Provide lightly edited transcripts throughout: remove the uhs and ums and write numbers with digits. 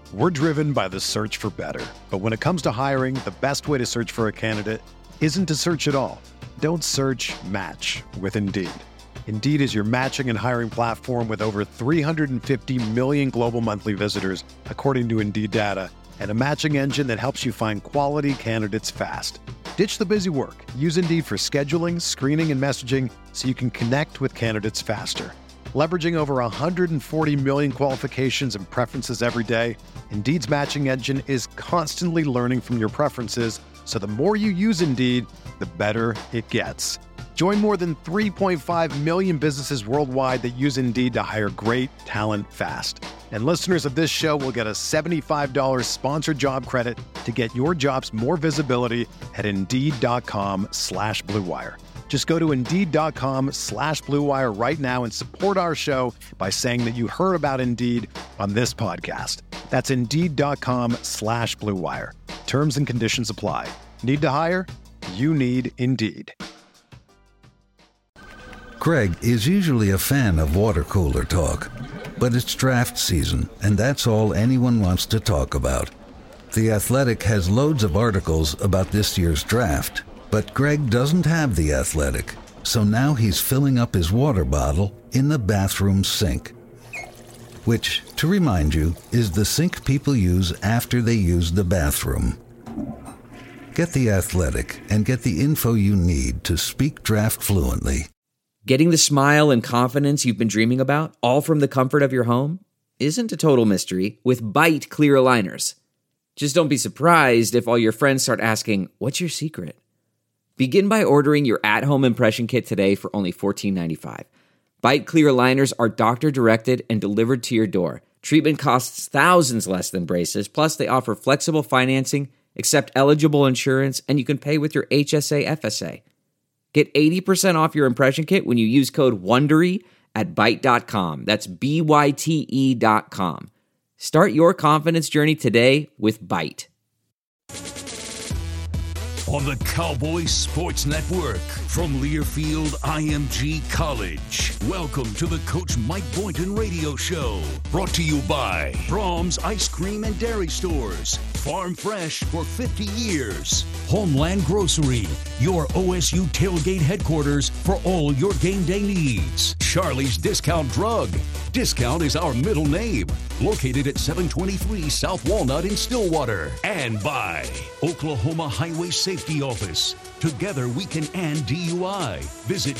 We're driven by the search for better. But when it comes to hiring, the best way to search for a candidate isn't to search at all. Don't search, match with Indeed. Indeed is your matching and hiring platform with over 350 million global monthly visitors, according to Indeed data, and a matching engine that helps you find quality candidates fast. Ditch the busy work. Use Indeed for scheduling, screening, and messaging so you can connect with candidates faster. Leveraging over 140 million qualifications and preferences every day, Indeed's matching engine is constantly learning from your preferences, so the more you use Indeed, the better it gets. Join more than 3.5 million businesses worldwide that use Indeed to hire great talent fast. And listeners of this show will get a $75 sponsored job credit to get your jobs more visibility at Indeed.com/Blue Wire. Just go to Indeed.com/Blue Wire right now and support our show by saying that you heard about Indeed on this podcast. That's Indeed.com/Blue Wire. Terms and conditions apply. Need to hire? You need Indeed. Greg is usually a fan of water cooler talk, but it's draft season, and that's all anyone wants to talk about. The Athletic has loads of articles about this year's draft, but Greg doesn't have The Athletic, so now he's filling up his water bottle in the bathroom sink. Which, to remind you, is the sink people use after they use the bathroom. Get The Athletic and get the info you need to speak draft fluently. Getting the smile and confidence you've been dreaming about, all from the comfort of your home, isn't a total mystery with Byte clear aligners. Just don't be surprised if all your friends start asking, "What's your secret?" Begin by ordering your at-home impression kit today for only $14.95. Byte clear aligners are doctor-directed and delivered to your door. Treatment costs thousands less than braces, plus they offer flexible financing, accept eligible insurance, and you can pay with your HSA FSA. Get 80% off your impression kit when you use code WONDERY at Byte.com. That's BYTE.com. Start your confidence journey today with Byte. On the Cowboys Sports Network from Learfield IMG College. Welcome to the Coach Mike Boynton Radio Show. Brought to you by Brahms Ice Cream and Dairy Stores. Farm fresh for 50 years. Homeland Grocery, your OSU tailgate headquarters for all your game day needs. Charlie's Discount Drug. Discount is our middle name. Located at 723 South Walnut in Stillwater. And by Oklahoma Highway Safety Office. Together we can end DUI. Visit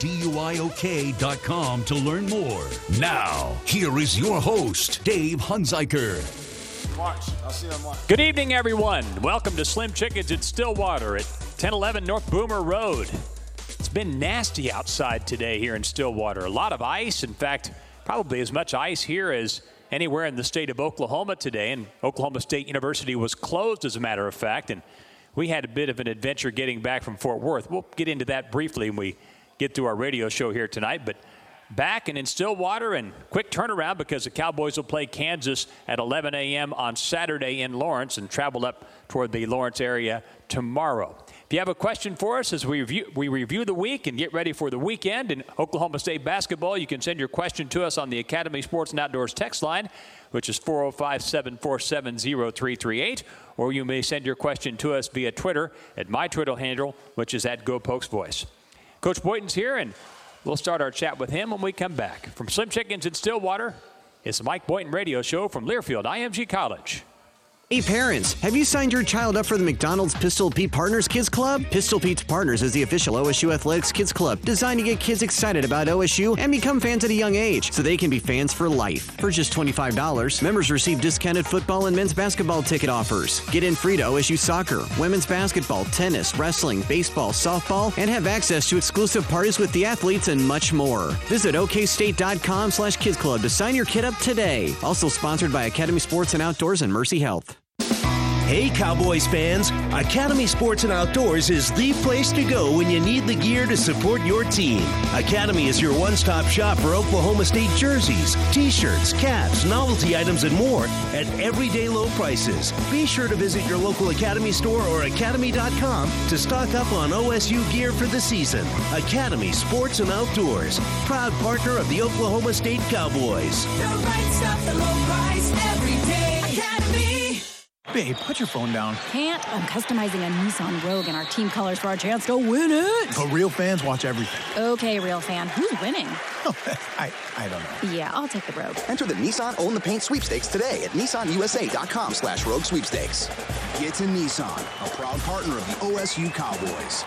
NDUIOK.com to learn more. Now, here is your host, Dave Hunziker. Good evening, everyone. Welcome to Slim Chickens in Stillwater at 1011 North Boomer Road. It's been nasty outside today here in Stillwater. A lot of ice. In fact, probably as much ice here as anywhere in the state of Oklahoma today. And Oklahoma State University was closed, as a matter of fact. And we had a bit of an adventure getting back from Fort Worth. We'll get into that briefly when we get through our radio show here tonight. But back and in Stillwater, and quick turnaround because the Cowboys will play Kansas at 11 a.m. on Saturday in Lawrence and travel up toward the Lawrence area tomorrow. If you have a question for us as we review the week and get ready for the weekend in Oklahoma State basketball, you can send your question to us on the Academy Sports and Outdoors text line, which is 405-747-0338, or you may send your question to us via Twitter at my Twitter handle, which is at GoPokesVoice. Coach Boynton's here, and we'll start our chat with him when we come back. From Slim Chickens in Stillwater, it's the Mike Boynton Radio Show from Learfield IMG College. Hey parents, have you signed your child up for the McDonald's Pistol Pete Partners Kids Club? Pistol Pete's Partners is the official OSU Athletics Kids Club, designed to get kids excited about OSU and become fans at a young age, so they can be fans for life. For just $25, members receive discounted football and men's basketball ticket offers. Get in free to OSU soccer, women's basketball, tennis, wrestling, baseball, softball, and have access to exclusive parties with the athletes and much more. Visit okstate.com/kids club to sign your kid up today. Also sponsored by Academy Sports and Outdoors and Mercy Health. Hey Cowboys fans, Academy Sports and Outdoors is the place to go when you need the gear to support your team. Academy is your one-stop shop for Oklahoma State jerseys, t-shirts, caps, novelty items, and more at everyday low prices. Be sure to visit your local Academy store or academy.com to stock up on OSU gear for the season. Academy Sports and Outdoors, proud partner of the Oklahoma State Cowboys. The right stuff, the low price, every day. Academy. Babe, put your phone down. Can't. I'm customizing a Nissan Rogue in our team colors for our chance to win it. But real fans watch everything. Okay, real fan. Who's winning? I don't know. Yeah, I'll take the Rogue. Enter the Nissan Own the Paint sweepstakes today at nissanusa.com/Rogue sweepstakes. Get to Nissan, a proud partner of the OSU Cowboys.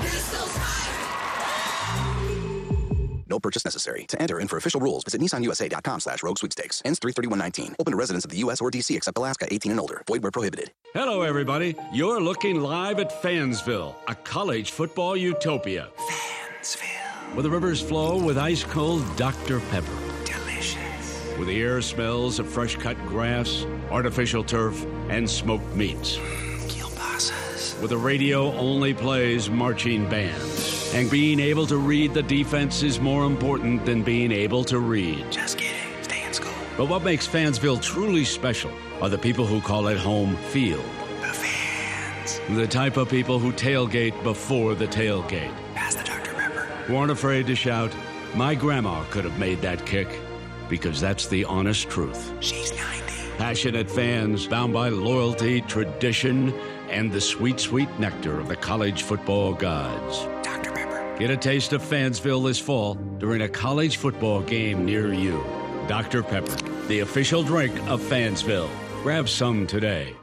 No purchase necessary. To enter and for official rules, visit nissanusa.com/Rogue sweepstakes. Ends 3/31/19. Open to residents of the U.S. or D.C. except Alaska, 18 and older. Void where prohibited. Hello, everybody. You're looking live at Fansville, a college football utopia. Fansville. Where the rivers flow with ice-cold Dr. Pepper. Delicious. Where the air smells of fresh-cut grass, artificial turf, and smoked meats. Kielbasa's. Where the radio only plays marching bands. And being able to read the defense is more important than being able to read. Just kidding. Stay in school. But what makes Fansville truly special are the people who call it home field. The fans. The type of people who tailgate before the tailgate. Pass the Dr. Pepper. Who aren't afraid to shout, "My grandma could have made that kick," because that's the honest truth. She's 90. Passionate fans bound by loyalty, tradition, and the sweet, sweet nectar of the college football gods. Dr. Pepper. Get a taste of Fansville this fall during a college football game near you. Dr. Pepper, the official drink of Fansville. Grab some today.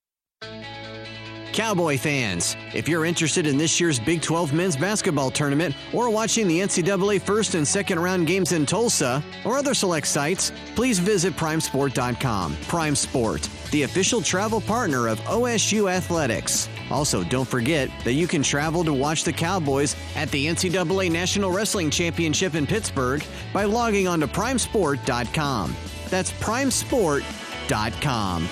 Cowboy fans, if you're interested in this year's Big 12 men's basketball tournament or watching the NCAA first and second round games in Tulsa or other select sites, please visit primesport.com. Prime Sport, the official travel partner of OSU Athletics. Also, don't forget that you can travel to watch the Cowboys at the NCAA National Wrestling Championship in Pittsburgh by logging on to primesport.com. That's primesport.com.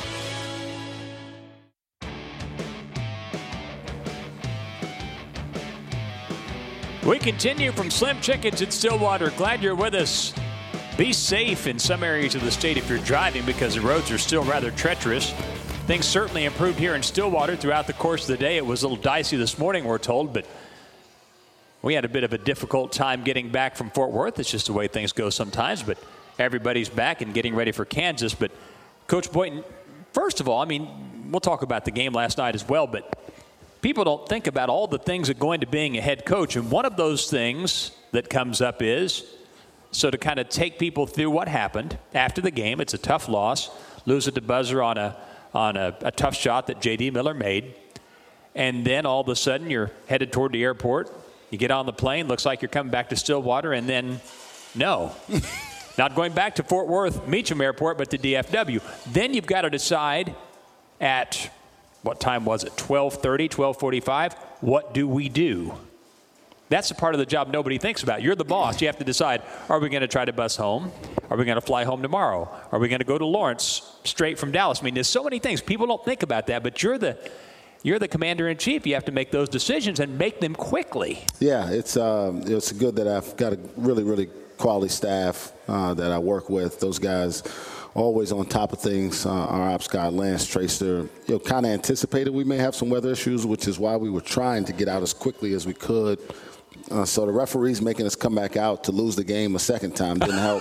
We continue from Slim Chickens in Stillwater. Glad you're with us. Be safe in some areas of the state if you're driving because the roads are still rather treacherous. Things certainly improved here in Stillwater throughout the course of the day. It was a little dicey this morning, we're told, but we had a bit of a difficult time getting back from Fort Worth. It's just the way things go sometimes, but everybody's back and getting ready for Kansas. But Coach Boynton, first of all, I mean, we'll talk about the game last night as well, but people don't think about all the things that go into being a head coach. And one of those things that comes up is, so to kind of take people through what happened after the game, it's a tough loss, lose at the buzzer on a tough shot that J.D. Miller made. And then all of a sudden you're headed toward the airport. You get on the plane, looks like you're coming back to Stillwater, and then no. Not going back to Fort Worth Meacham Airport, but to DFW. Then you've got to decide at, what time was it, 12:30, 12:45, what do we do? That's the part of the job nobody thinks about. You're the boss. You have to decide, are we going to try to bus home? Are we going to fly home tomorrow? Are we going to go to Lawrence straight from Dallas? I mean, there's so many things. People don't think about that, but you're the commander-in-chief. You have to make those decisions and make them quickly. Yeah, it's good that I've got a really, really quality staff that I work with. Those guys always on top of things. Our ops guy, Lance Tracer, kind of anticipated we may have some weather issues, which is why we were trying to get out as quickly as we could. So the referees making us come back out to lose the game a second time didn't help.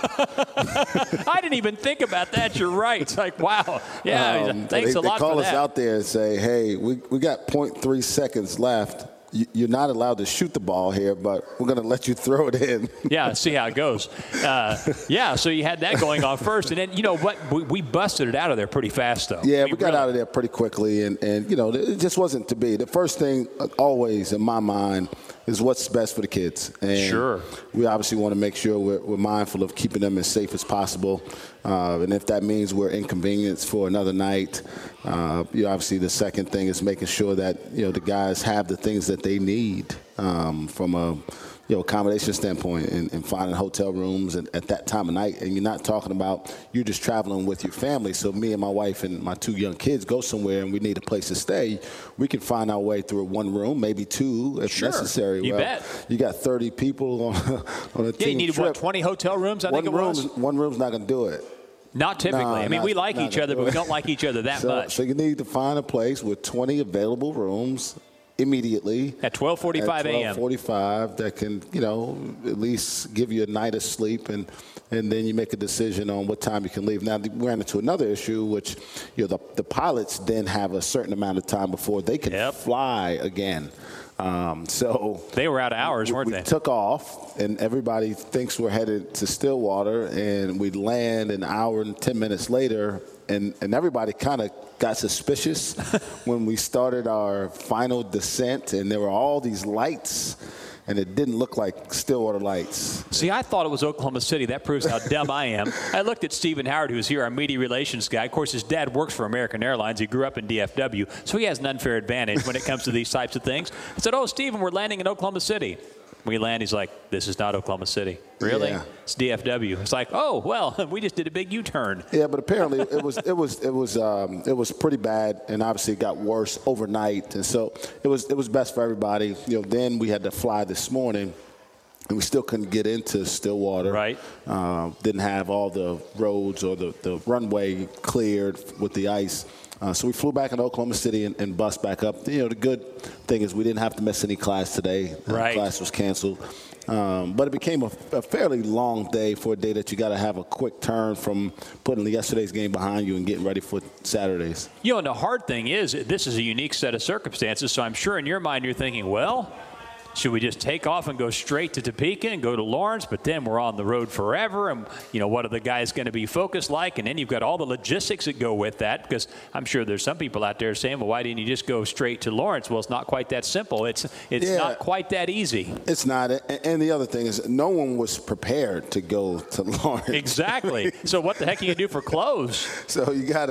I didn't even think about that. You're right. It's like, wow. Yeah, thanks a lot for that. They call us out there and say, hey, we got 0.3 seconds left. You're not allowed to shoot the ball here, but we're going to let you throw it in. Yeah, see how it goes. So you had that going on first. And then, you know what, we busted it out of there pretty fast, though. Yeah, we got out of there pretty quickly, and it just wasn't to be. The first thing always in my mind is what's best for the kids. And sure. We obviously want to make sure we're mindful of keeping them as safe as possible. And if that means we're inconvenienced for another night, obviously the second thing is making sure that, the guys have the things that they need from a accommodation standpoint and finding hotel rooms at that time of night. And you're not talking about you're just traveling with your family. So me and my wife and my two young kids go somewhere and we need a place to stay. We can find our way through one room, maybe two if necessary. You bet. You got 30 people on a team trip. You needed, 20 hotel rooms, I think it was? One room's not going to do it. Not typically. We like each other, but we don't like each other that much. So you need to find a place with 20 available rooms immediately at 12:45 a.m. 12:45 that can, at least give you a night of sleep, and then you make a decision on what time you can leave. Now, we ran into another issue, which, the pilots then have a certain amount of time before they can fly again. So they were out of hours, weren't they? We took off, and everybody thinks we're headed to Stillwater, and we land an hour and 10 minutes later, and everybody kind of got suspicious when we started our final descent, and there were all these lights, and it didn't look like Stillwater lights. See, I thought it was Oklahoma City. That proves how dumb I am. I looked at Stephen Howard, who's here, our media relations guy. Of course, his dad works for American Airlines. He grew up in DFW, so he has an unfair advantage when it comes to these types of things. I said, Stephen, we're landing in Oklahoma City. We land, he's like, this is not Oklahoma City. Really? Yeah. It's DFW. It's like, we just did a big U-turn. Yeah, but apparently it was pretty bad, and obviously it got worse overnight, and so it was best for everybody. Then we had to fly this morning, and we still couldn't get into Stillwater. Right. Didn't have all the roads or the runway cleared with the ice. So we flew back into Oklahoma City and bus back up. The good thing is we didn't have to miss any class today. Right. Class was canceled. But it became a fairly long day for a day that you got to have a quick turn from putting yesterday's game behind you and getting ready for Saturdays. And the hard thing is this is a unique set of circumstances, so I'm sure in your mind you're thinking, should we just take off and go straight to Topeka and go to Lawrence? But then we're on the road forever. And, what are the guys going to be focused like? And then you've got all the logistics that go with that, because I'm sure there's some people out there saying, why didn't you just go straight to Lawrence? Well, it's not quite that simple. It's not quite that easy. It's not. And the other thing is no one was prepared to go to Lawrence. Exactly. So what the heck can you do for clothes? So you got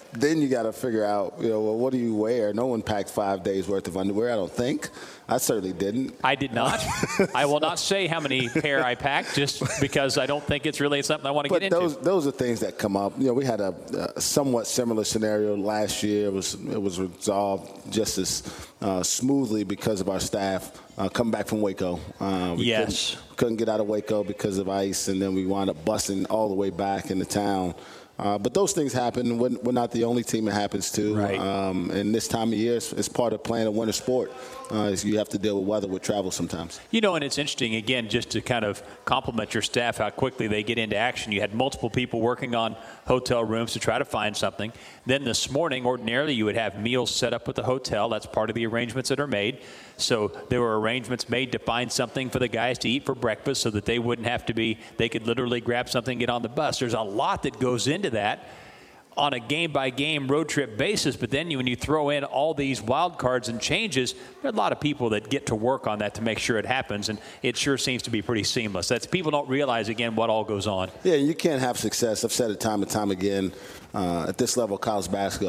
to figure out, what do you wear? No one packed 5 days worth of underwear, I don't think. I certainly didn't. I did not. I will not say how many pair I packed, just because I don't think it's really something I want to get into. But those are things that come up. We had a somewhat similar scenario last year. It was resolved just as smoothly because of our staff coming back from Waco. We couldn't get out of Waco because of ice, and then we wound up busing all the way back into town. But those things happen. We're not the only team it happens to. Right. And this time of year, it's part of playing a winter sport. You have to deal with weather with travel sometimes. And it's interesting, again, just to kind of compliment your staff, how quickly they get into action. You had multiple people working on hotel rooms to try to find something. Then this morning, ordinarily, you would have meals set up with the hotel. That's part of the arrangements that are made. So there were arrangements made to find something for the guys to eat for breakfast so that they wouldn't have to they could literally grab something and get on the bus. There's a lot that goes into that on a game-by-game road trip basis, but then when you throw in all these wild cards and changes, there are a lot of people that get to work on that to make sure it happens, and it sure seems to be pretty seamless. People don't realize, again, what all goes on. Yeah, you can't have success. I've said it time and time again. At this level of college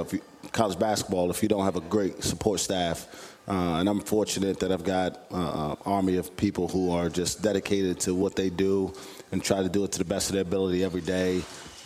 basketball, if you don't have a great support staff, and I'm fortunate that I've got an army of people who are just dedicated to what they do and try to do it to the best of their ability every day.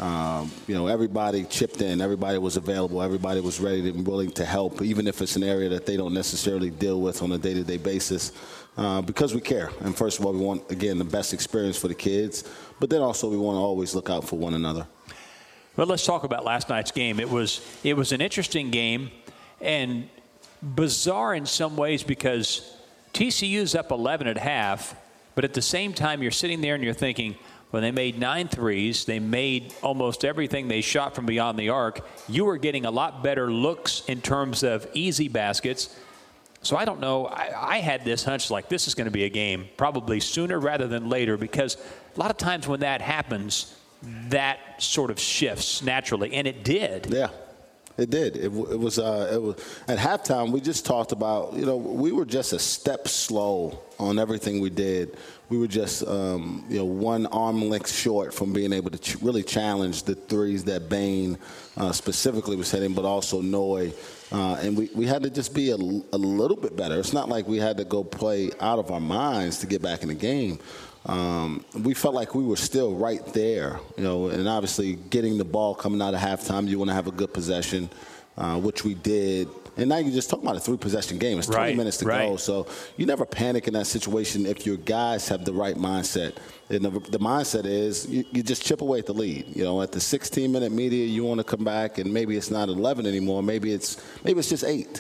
Everybody chipped in. Everybody was available. Everybody was ready and willing to help, even if it's an area that they don't necessarily deal with on a day-to-day basis, because we care. And first of all, we want, again, the best experience for the kids, but then also we want to always look out for one another. Well, let's talk about last night's game. It was an interesting game and bizarre in some ways because TCU's up 11 at half, but at the same time you're sitting there and you're thinking, when they made 9 threes, they made almost everything they shot from beyond the arc. You were getting a lot better looks in terms of easy baskets. So I don't know. I had this hunch like this is going to be a game probably sooner rather than later, because a lot of times when that happens, that sort of shifts naturally, and it did. Yeah. It did. It was at halftime. We just talked about, we were just a step slow on everything we did. We were just, one arm length short from being able to really challenge the threes that Bain specifically was hitting, but also Noy. And we had to just be a little bit better. It's not like we had to go play out of our minds to get back in the game. We felt like we were still right there, and obviously getting the ball coming out of halftime, you want to have a good possession, which we did. And now you're just talking about a 3-possession game. It's 20 minutes to go. So you never panic in that situation if your guys have the right mindset. And the mindset is you just chip away at the lead. At the 16-minute media, you want to come back, and maybe it's not 11 anymore. Maybe it's just 8.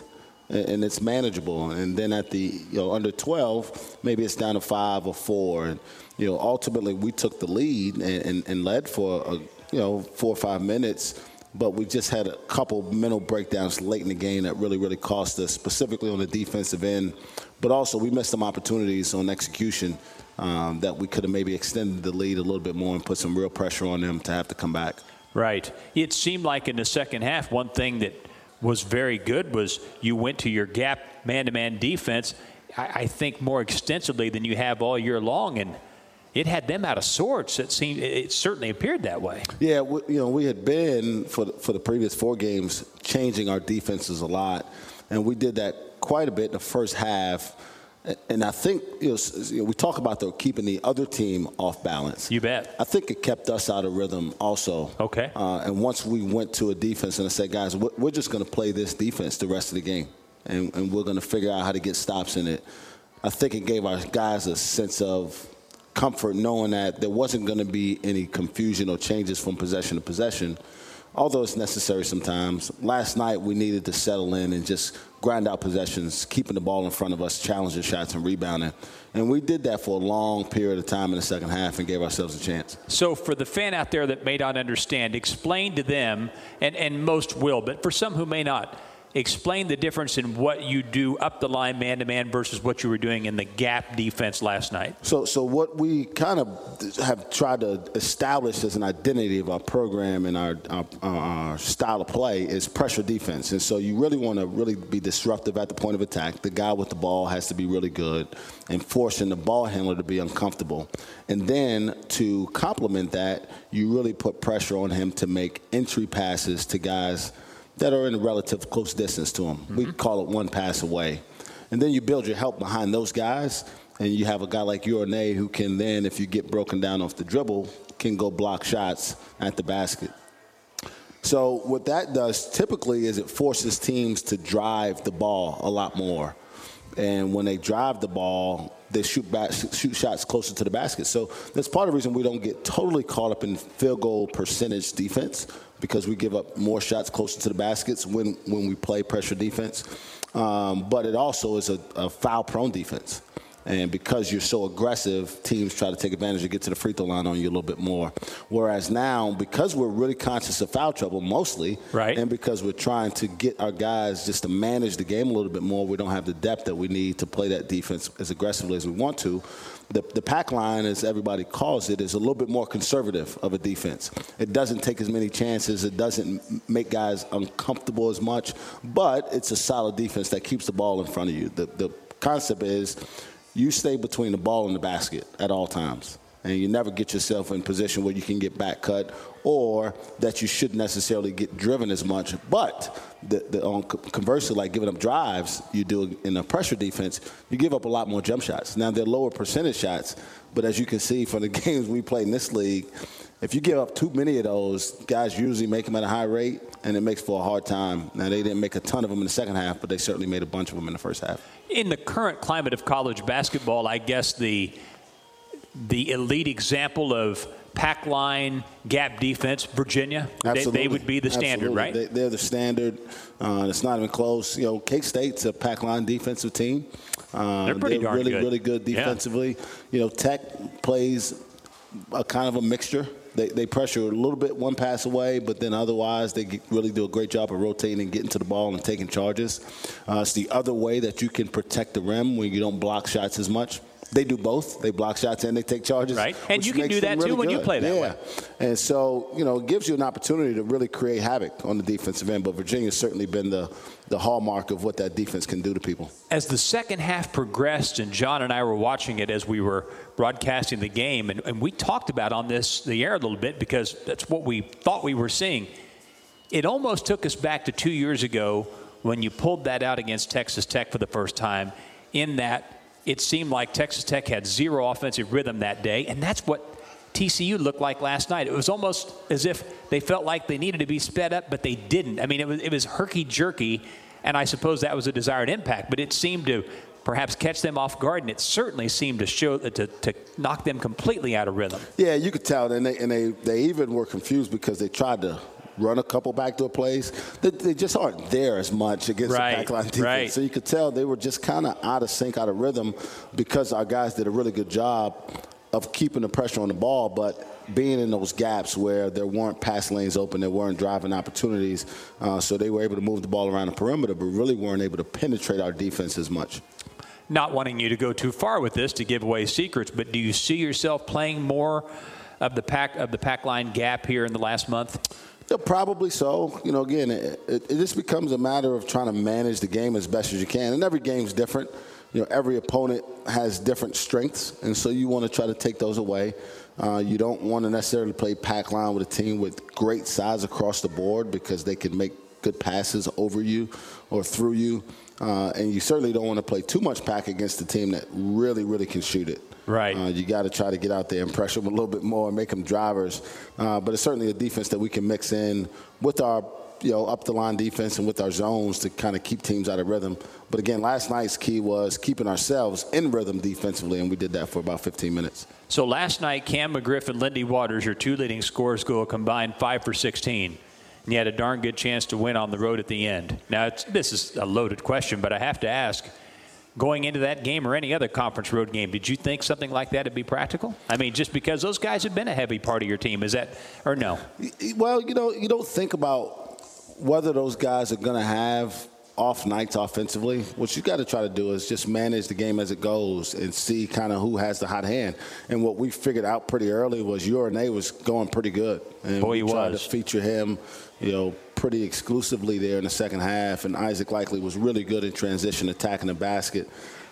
and it's manageable. And then at the under 12, maybe it's down to 5 or 4. And ultimately we took the lead and led for 4 or 5 minutes. But we just had a couple mental breakdowns late in the game that really cost us, specifically on the defensive end. But also we missed some opportunities on execution that we could have maybe extended the lead a little bit more and put some real pressure on them to have to come back. Right. It seemed like in the second half, one thing that was very good was you went to your gap man-to-man defense, I think, more extensively than you have all year long. And it had them out of sorts. It certainly appeared that way. Yeah, we had been for the previous 4 games changing our defenses a lot, and we did that quite a bit in the first half. And I think we talk about keeping the other team off balance. You bet. I think it kept us out of rhythm also. Okay. And once we went to a defense and I said, guys, we're just going to play this defense the rest of the game, and we're going to figure out how to get stops in it. I think it gave our guys a sense of comfort knowing that there wasn't going to be any confusion or changes from possession to possession, although it's necessary sometimes. Last night we needed to settle in and just grind out possessions, keeping the ball in front of us, challenging shots and rebounding. And we did that for a long period of time in the second half and gave ourselves a chance. So for the fan out there that may not understand, explain to them, and most will, but for some who may not, explain the difference in what you do up the line man-to-man versus what you were doing in the gap defense last night. So what we kind of have tried to establish as an identity of our program and our style of play is pressure defense. And so you really want to really be disruptive at the point of attack. The guy with the ball has to be really good and forcing the ball handler to be uncomfortable. And then to complement that, you really put pressure on him to make entry passes to guys that are in a relative close distance to him. Mm-hmm. We call it one pass away. And then you build your help behind those guys, and you have a guy like Ioane who can then, if you get broken down off the dribble, can go block shots at the basket. So what that does typically is it forces teams to drive the ball a lot more. And when they drive the ball, they shoot shots closer to the basket. So that's part of the reason we don't get totally caught up in field goal percentage defense, because we give up more shots closer to the baskets when we play pressure defense. But it also is a foul-prone defense. And because you're so aggressive, teams try to take advantage and get to the free throw line on you a little bit more. Whereas now, because we're really conscious of foul trouble mostly, right, and because we're trying to get our guys just to manage the game a little bit more, we don't have the depth that we need to play that defense as aggressively as we want to. The pack line, as everybody calls it, is a little bit more conservative of a defense. It doesn't take as many chances. It doesn't make guys uncomfortable as much. But it's a solid defense that keeps the ball in front of you. The concept is you stay between the ball and the basket at all times. And you never get yourself in position where you can get back cut or that you shouldn't necessarily get driven as much. But conversely, like giving up drives, you do in a pressure defense, you give up a lot more jump shots. Now, they're lower percentage shots, but as you can see from the games we play in this league, if you give up too many of those, guys usually make them at a high rate, and it makes for a hard time. Now, they didn't make a ton of them in the second half, but they certainly made a bunch of them in the first half. In the current climate of college basketball, I guess the elite example of pack line, gap defense, Virginia, they would be the standard, right? They're the standard. It's not even close. K-State's a pack line defensive team. They're pretty darn really, good. really good defensively. Yeah. Tech plays a kind of a mixture. They pressure a little bit one pass away, but then otherwise they really do a great job of rotating and getting to the ball and taking charges. It's the other way that you can protect the rim when you don't block shots as much. They do both. They block shots and they take charges. Right, and you can do that too when you play that way. And so, it gives you an opportunity to really create havoc on the defensive end. But Virginia's certainly been the hallmark of what that defense can do to people. As the second half progressed, and John and I were watching it as we were broadcasting the game, and we talked about on the air a little bit because that's what we thought we were seeing. It almost took us back to 2 years ago when you pulled that out against Texas Tech for the first time, in that it seemed like Texas Tech had zero offensive rhythm that day, and that's what TCU looked like last night. It was almost as if they felt like they needed to be sped up, but they didn't. I mean, it was herky-jerky, and I suppose that was a desired impact, but it seemed to perhaps catch them off guard, and it certainly seemed to show to knock them completely out of rhythm. Yeah, you could tell, and they even were confused because they tried to run a couple backdoor plays. They just aren't there as much against the backline defense. Right. So you could tell they were just kind of out of sync, out of rhythm, because our guys did a really good job of keeping the pressure on the ball, but being in those gaps where there weren't pass lanes open, there weren't driving opportunities. So they were able to move the ball around the perimeter, but really weren't able to penetrate our defense as much. Not wanting you to go too far with this to give away secrets, but do you see yourself playing more of the pack line gap here in the last month? Yeah, probably so. You know, again, it just becomes a matter of trying to manage the game as best as you can. And every game's different. You know, every opponent has different strengths, and so you want to try to take those away. You don't want to necessarily play pack line with a team with great size across the board because they can make good passes over you or through you. And you certainly don't want to play too much pack against a team that really, really can shoot it. Right. You got to try to get out there and pressure them a little bit more and make them drivers. But it's certainly a defense that we can mix in with our up the line defense and with our zones to kind of keep teams out of rhythm. But again, last night's key was keeping ourselves in rhythm defensively, and we did that for about 15 minutes. So last night, Cam McGriff and Lindy Waters, your two leading scorers, go a combined 5 for 16. And you had a darn good chance to win on the road at the end. Now, this is a loaded question, but I have to ask, going into that game or any other conference road game, did you think something like that would be practical? I mean, just because those guys have been a heavy part of your team, is that, or no? Well, you don't think about whether those guys are going to have off nights offensively. What you got to try to do is just manage the game as it goes and see kind of who has the hot hand. And what we figured out pretty early was Uriné was going pretty good. And Boy, we tried to feature him, pretty exclusively there in the second half. And Isaac Likely was really good in transition, attacking the basket.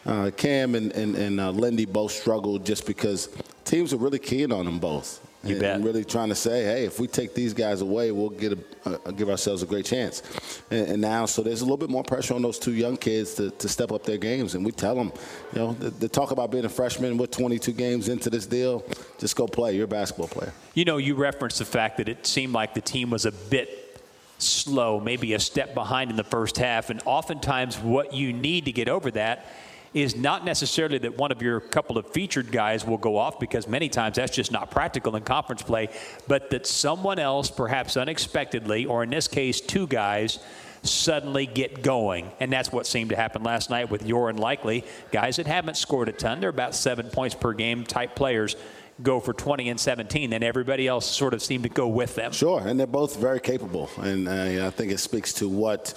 Cam and Lindy both struggled just because teams are really keen on them both. You bet. And really trying to say, hey, if we take these guys away, we'll give ourselves a great chance. And now, so there's a little bit more pressure on those two young kids to step up their games. And we tell them, they talk about being a freshman with 22 games into this deal. Just go play. You're a basketball player. You referenced the fact that it seemed like the team was a bit slow, maybe a step behind in the first half. And oftentimes what you need to get over that is not necessarily that one of your couple of featured guys will go off, because many times that's just not practical in conference play, but that someone else, perhaps unexpectedly, or in this case, two guys, suddenly get going. And that's what seemed to happen last night with Yor and Likely. Guys that haven't scored a ton, they're about 7 points per game type players, go for 20 and 17, and everybody else sort of seemed to go with them. Sure, and they're both very capable. And I think it speaks to what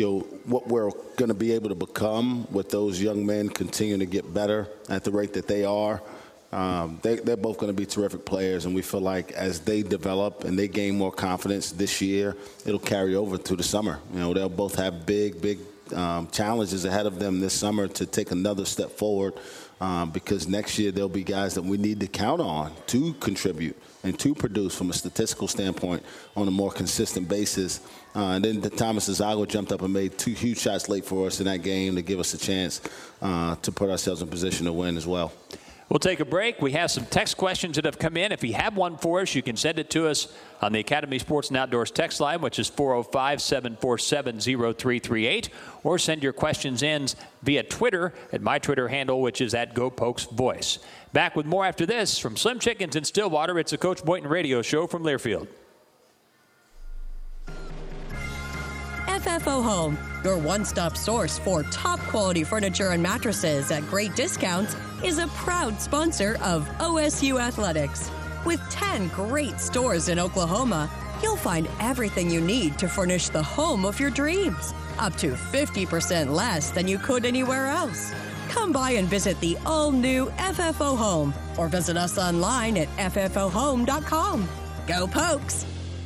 we're going to be able to become with those young men continuing to get better at the rate that they are. They're both going to be terrific players, and we feel like as they develop and they gain more confidence this year, it'll carry over through the summer. They'll both have big challenges ahead of them this summer to take another step forward, because next year there'll be guys that we need to count on to contribute and to produce from a statistical standpoint on a more consistent basis. And then Thomas Azago jumped up and made 2 huge shots late for us in that game to give us a chance to put ourselves in position to win as well. We'll take a break. We have some text questions that have come in. If you have one for us, you can send it to us on the Academy Sports and Outdoors text line, which is 405-747-0338, or send your questions in via Twitter at my Twitter handle, which is at GoPokesVoice. Back with more after this from Slim Chickens in Stillwater. It's a Coach Boynton radio show from Learfield. FFO Home, your one-stop source for top-quality furniture and mattresses at great discounts, is a proud sponsor of OSU Athletics. With 10 great stores in Oklahoma, you'll find everything you need to furnish the home of your dreams, up to 50% less than you could anywhere else. Come by and visit the all-new FFO Home, or visit us online at ffohome.com. Go Pokes!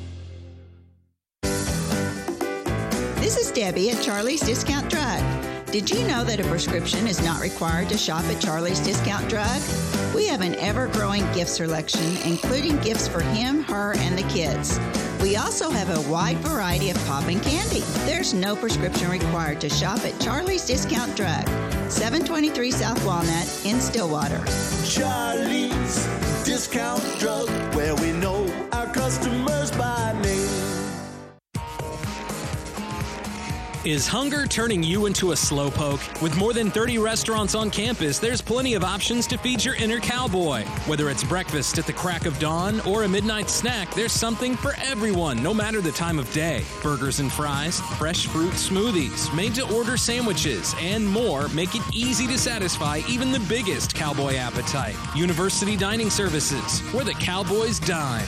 This is Debbie at Charlie's Discount Drug. Did you know that a prescription is not required to shop at Charlie's Discount Drug? We have an ever-growing gift selection, including gifts for him, her, and the kids. We also have a wide variety of popping candy. There's no prescription required to shop at Charlie's Discount Drug, 723 South Walnut in Stillwater. Charlie's Discount Drug, where we know our customers by name. Is hunger turning you into a slowpoke? With more than 30 restaurants on campus, there's plenty of options to feed your inner cowboy. Whether it's breakfast at the crack of dawn or a midnight snack, there's something for everyone, no matter the time of day. Burgers and fries, fresh fruit smoothies, made-to-order sandwiches, and more make it easy to satisfy even the biggest cowboy appetite. University Dining Services, where the Cowboys dine.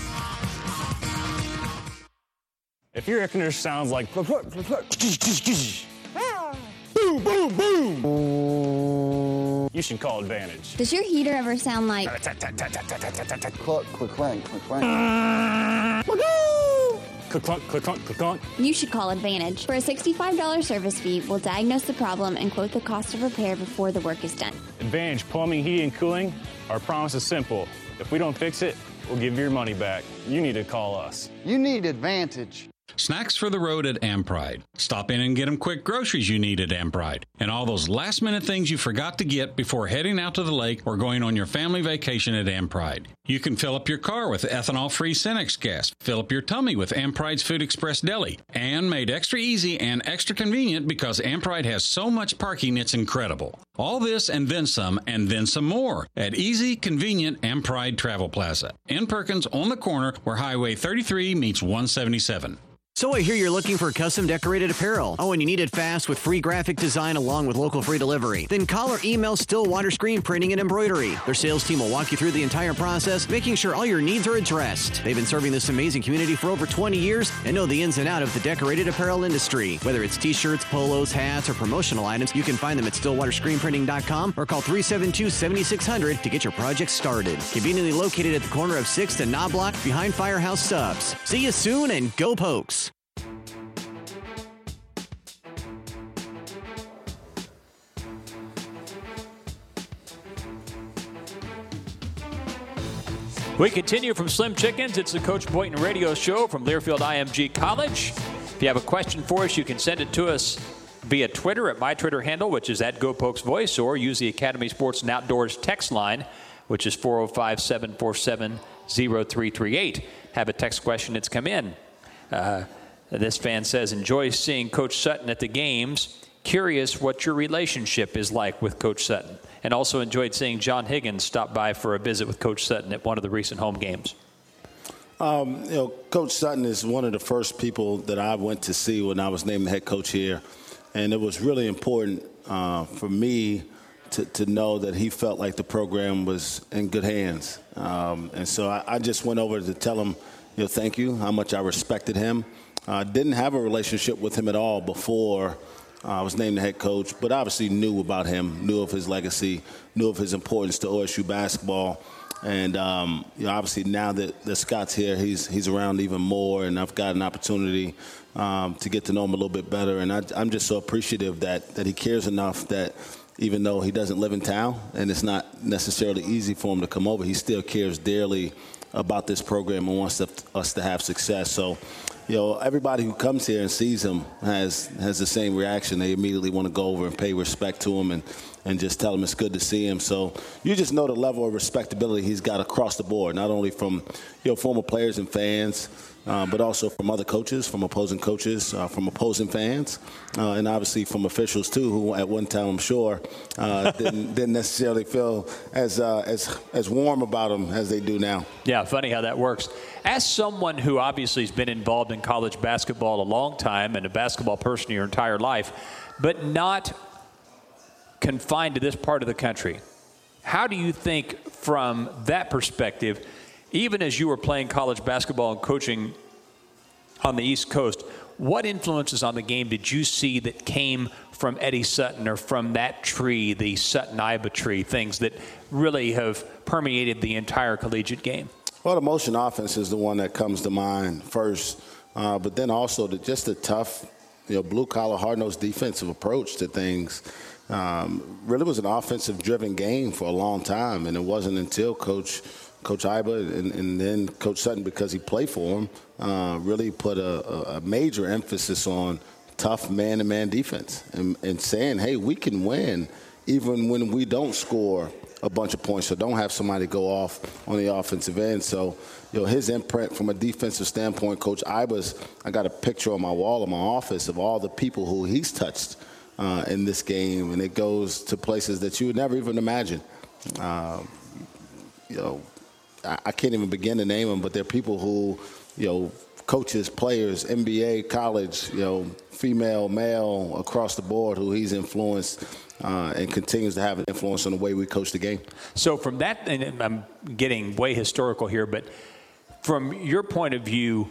If your air conditioner sounds like boom, boom, boom, you should call Advantage. Does your heater ever sound like cluck, click, clank, click, clank? Click, clunk, click, clunk, click, clunk. You should call Advantage. For a $65 service fee, we'll diagnose the problem and quote the cost of repair before the work is done. Advantage Plumbing, Heating, and Cooling. Our promise is simple. If we don't fix it, we'll give you your money back. You need to call us. You need Advantage. Snacks for the road at Ampride. Stop in and get them quick groceries you need at Ampride. And all those last-minute things you forgot to get before heading out to the lake or going on your family vacation at Ampride. You can fill up your car with ethanol-free Cenex gas. Fill up your tummy with Ampride's Food Express Deli. And made extra easy and extra convenient because Ampride has so much parking it's incredible. All this and then some more at easy, convenient Ampride Travel Plaza in Perkins on the corner where Highway 33 meets 177. So I hear you're looking for custom decorated apparel. Oh, and you need it fast with free graphic design along with local free delivery. Then call or email Stillwater Screen Printing and Embroidery. Their sales team will walk you through the entire process, making sure all your needs are addressed. They've been serving this amazing community for over 20 years and know the ins and out of the decorated apparel industry. Whether it's t-shirts, polos, hats, or promotional items, you can find them at StillwaterScreenPrinting.com or call 372-7600 to get your project started. Conveniently located at the corner of 6th and Knobloch behind Firehouse Subs. See you soon and go Pokes! We continue from Slim Chickens. It's the Coach Boynton Radio Show from Learfield IMG College. If you have a question for us, you can send it to us via Twitter at my Twitter handle, which is at GoPokesVoice, or use the Academy Sports and Outdoors text line, which is 405-747-0338. Have a text question that's come in. This fan says, enjoy seeing Coach Sutton at the games. Curious what your relationship is like with Coach Sutton. And also enjoyed seeing John Higgins stop by for a visit with Coach Sutton at one of the recent home games. Coach Sutton is one of the first people that I went to see when I was named the head coach here. And it was really important for me to know that he felt like the program was in good hands. And so I just went over to tell him, thank you, how much I respected him. Didn't have a relationship with him at all before I was named the head coach, but obviously knew about him, knew of his legacy, knew of his importance to OSU basketball. And, obviously now that Scott's here, he's around even more, and I've got an opportunity to get to know him a little bit better. And I'm just so appreciative that he cares enough that even though he doesn't live in town and it's not necessarily easy for him to come over, he still cares dearly about this program and wants us to have success. So, everybody who comes here and sees him has the same reaction. They immediately want to go over and pay respect to him and just tell him it's good to see him. So you just know the level of respectability he's got across the board, not only from former players and fans, but also from other coaches, from opposing coaches, from opposing fans, and obviously from officials too, who at one time I'm sure didn't necessarily feel as warm about him as they do now. Yeah, funny how that works. As someone who obviously has been involved in college basketball a long time and a basketball person your entire life, but not confined to this part of the country, how do you think from that perspective, even as you were playing college basketball and coaching on the East Coast, what influences on the game did you see that came from Eddie Sutton or from that tree, the Sutton-Iba tree, things that really have permeated the entire collegiate game? Well, the motion offense is the one that comes to mind first, but then also just the tough, blue-collar, hard-nosed defensive approach to things. Really was an offensive-driven game for a long time, and it wasn't until Coach Iba and then Coach Sutton, because he played for him, really put a major emphasis on tough man-to-man defense and saying, hey, we can win even when we don't score a bunch of points. So don't have somebody go off on the offensive end. So, his imprint from a defensive standpoint, Coach Ibas, I got a picture on my wall in my office of all the people who he's touched in this game, and it goes to places that you would never even imagine. I can't even begin to name them, but they're people who, coaches, players, NBA, college, female, male, across the board who he's influenced and continues to have an influence on the way we coach the game. So from that, and I'm getting way historical here, but from your point of view,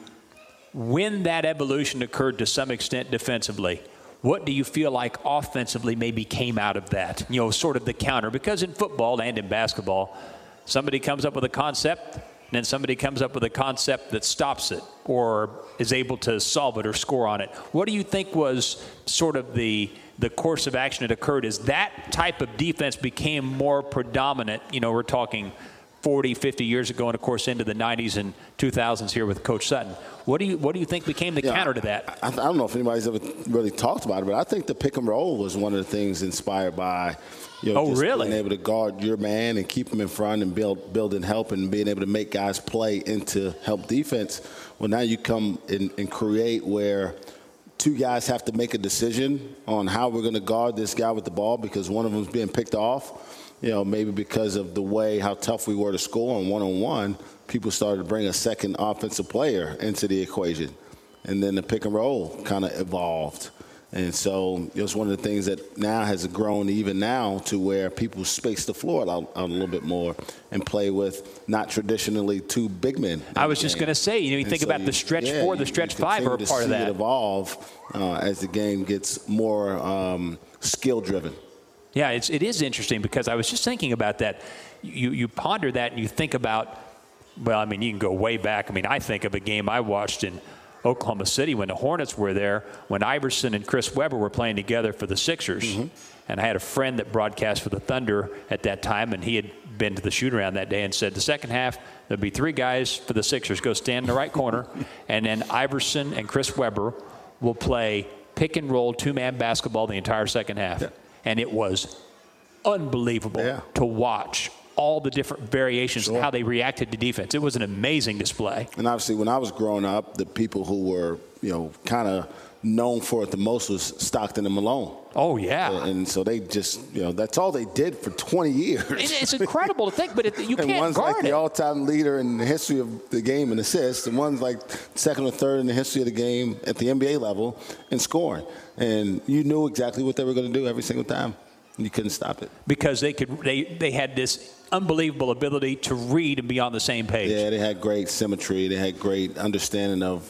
when that evolution occurred to some extent defensively, what do you feel like offensively maybe came out of that? Sort of the counter. Because in football and in basketball, somebody comes up with a concept, and then somebody comes up with a concept that stops it or is able to solve it or score on it. What do you think was sort of the course of action that occurred as that type of defense became more predominant? We're talking 40, 50 years ago, and of course into the 90s and 2000s here with Coach Sutton. What do you think became the counter to that? I don't know if anybody's ever really talked about it, but I think the pick and roll was one of the things inspired by really? Being able to guard your man and keep him in front and build and help, and being able to make guys play into help defense. Well, now you come and create where two guys have to make a decision on how we're going to guard this guy with the ball because one of them's being picked off. Maybe because of the way how tough we were to score on one-on-one, people started to bring a second offensive player into the equation. And then the pick and roll kind of evolved. And so it was one of the things that now has grown even now to where people space the floor out a little bit more and play with not traditionally two big men. I was just going to say, you think about the stretch 4, the stretch 5 are a part of that. It evolve as the game gets more skill-driven. Yeah, it is interesting because I was just thinking about that. You ponder that and you think about, well, I mean, you can go way back. I mean, I think of a game I watched in Oklahoma City when the Hornets were there, when Iverson and Chris Webber were playing together for the Sixers. Mm-hmm. And I had a friend that broadcast for the Thunder at that time, and he had been to the shoot-around that day and said the second half, there'll be 3 guys for the Sixers. Go stand in the right corner, and then Iverson and Chris Webber will play pick-and-roll 2-man basketball the entire second half. Yeah. And it was unbelievable to watch all the different variations and how they reacted to defense. It was an amazing display. And obviously, when I was growing up, the people who were, kind of known for it the most was Stockton and Malone. Oh, yeah. And so they just, that's all they did for 20 years. It's incredible to think, but you can't guard it. And one's like the all-time leader in the history of the game in assists, and one's like second or third in the history of the game at the NBA level in scoring. And you knew exactly what they were going to do every single time. And you couldn't stop it. Because they had this unbelievable ability to read and be on the same page. Yeah, they had great symmetry. They had great understanding of,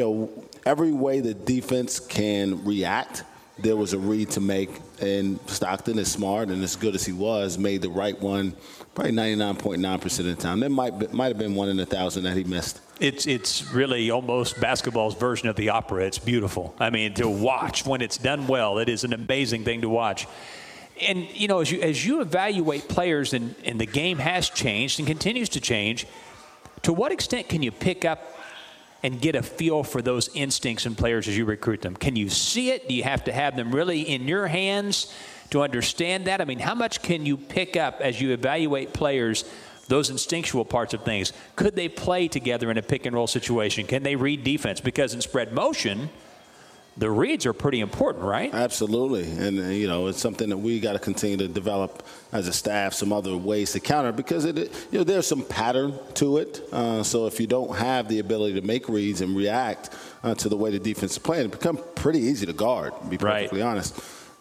every way the defense can react, there was a read to make. And Stockton, as smart and as good as he was, made the right one probably 99.9% of the time. There might have been 1 in 1,000 that he missed. It's really almost basketball's version of the opera. It's beautiful. I mean, to watch when it's done well, it is an amazing thing to watch. And, as you evaluate players and the game has changed and continues to change, to what extent can you pick up and get a feel for those instincts in players as you recruit them? Can you see it? Do you have to have them really in your hands to understand that? I mean, how much can you pick up as you evaluate players, those instinctual parts of things? Could they play together in a pick-and-roll situation? Can they read defense? Because in spread motion, the reads are pretty important, right? Absolutely. And, it's something that we got to continue to develop as a staff, some other ways to counter, because there's some pattern to it. So if you don't have the ability to make reads and react to the way the defense is playing, it becomes pretty easy to guard, to be perfectly honest.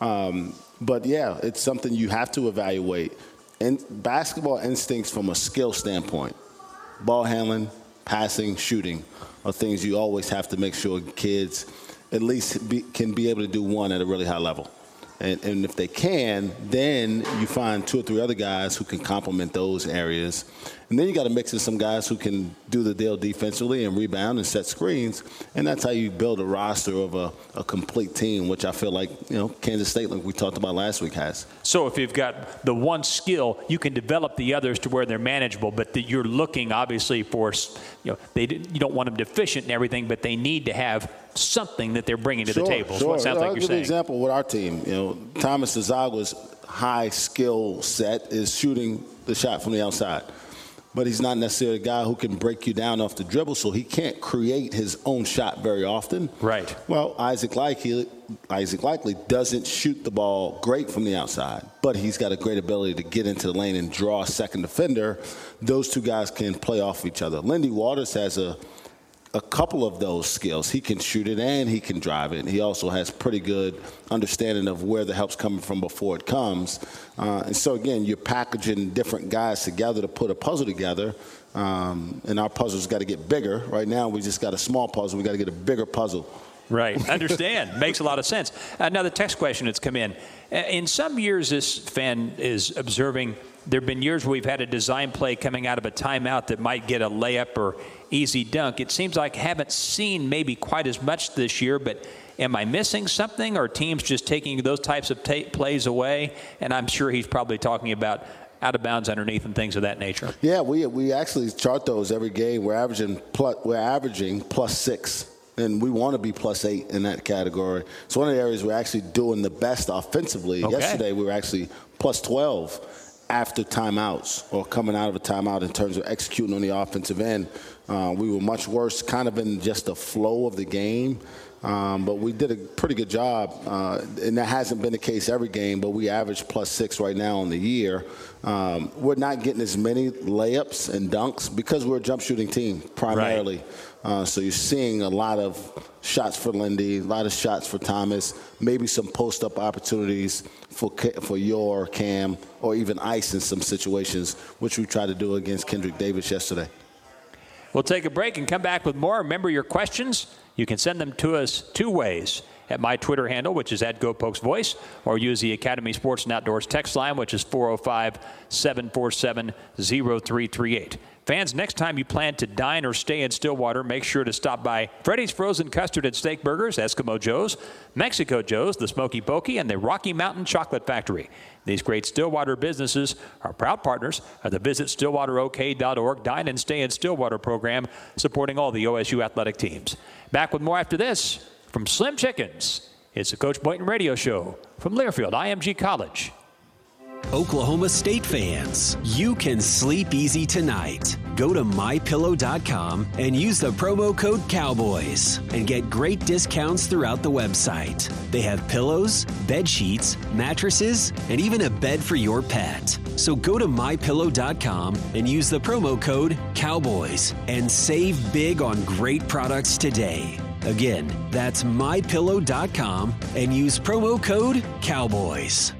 But, it's something you have to evaluate. And basketball instincts from a skill standpoint, ball handling, passing, shooting, are things you always have to make sure kids – at least can be able to do one at a really high level. And if they can, then you find 2 or 3 other guys who can complement those areas. And then you got to mix in some guys who can do the deal defensively and rebound and set screens. And that's how you build a roster of a complete team, which I feel like, Kansas State, like we talked about last week, has. So if you've got the one skill, you can develop the others to where they're manageable, but you're looking obviously for, you don't want them deficient in everything, but they need to have something that they're bringing to the table. Sure. What it sounds like I'll you're give saying. an example with our team. Thomas Azagua's high skill set is shooting the shot from the outside. But he's not necessarily a guy who can break you down off the dribble, so he can't create his own shot very often. Right. Well, Isaac Likely doesn't shoot the ball great from the outside, but he's got a great ability to get into the lane and draw a second defender. Those two guys can play off each other. Lindy Waters has a couple of those skills. He can shoot it and he can drive it. He also has pretty good understanding of where the help's coming from before it comes. And so, again, you're packaging different guys together to put a puzzle together. And our puzzle's got to get bigger. Right now, we just got a small puzzle. We got to get a bigger puzzle. Right. Understand. Makes a lot of sense. Another text question that's come in. In some years, this fan is observing there have been years where we've had a design play coming out of a timeout that might get a layup or easy dunk. It seems like I haven't seen maybe quite as much this year, but am I missing something? Or teams just taking those types of plays away? And I'm sure he's probably talking about out of bounds underneath and things of that nature. Yeah, we actually chart those every game. We're averaging +6. And we want to be +8 in that category. It's one of the areas we're actually doing the best offensively. Okay. Yesterday, we were actually +12 after timeouts or coming out of a timeout in terms of executing on the offensive end. We were much worse kind of in just the flow of the game. But we did a pretty good job, and that hasn't been the case every game, but we average +6 right now on the year. We're not getting as many layups and dunks because we're a jump shooting team primarily. Right. So you're seeing a lot of shots for Lindy, a lot of shots for Thomas, maybe some post-up opportunities for your Cam, or even Ice in some situations, which we tried to do against Kendrick Davis yesterday. We'll take a break and come back with more. Remember your questions. You can send them to us two ways. At my Twitter handle, which is @GoPokesVoice, or use the Academy Sports and Outdoors text line, which is 405-747-0338. Fans, next time you plan to dine or stay in Stillwater, make sure to stop by Freddy's Frozen Custard and Steak Burgers, Eskimo Joe's, Mexico Joe's, the Smoky Pokey, and the Rocky Mountain Chocolate Factory. These great Stillwater businesses are proud partners of the Visit StillwaterOK.org Dine and Stay in Stillwater program, supporting all the OSU athletic teams. Back with more after this from Slim Chickens. It's the Coach Boynton Radio Show from Learfield IMG College. Oklahoma State fans, you can sleep easy tonight. Go to MyPillow.com and use the promo code COWBOYS and get great discounts throughout the website. They have pillows, bed sheets, mattresses, and even a bed for your pet. So go to MyPillow.com and use the promo code COWBOYS and save big on great products today. Again, that's MyPillow.com and use promo code COWBOYS.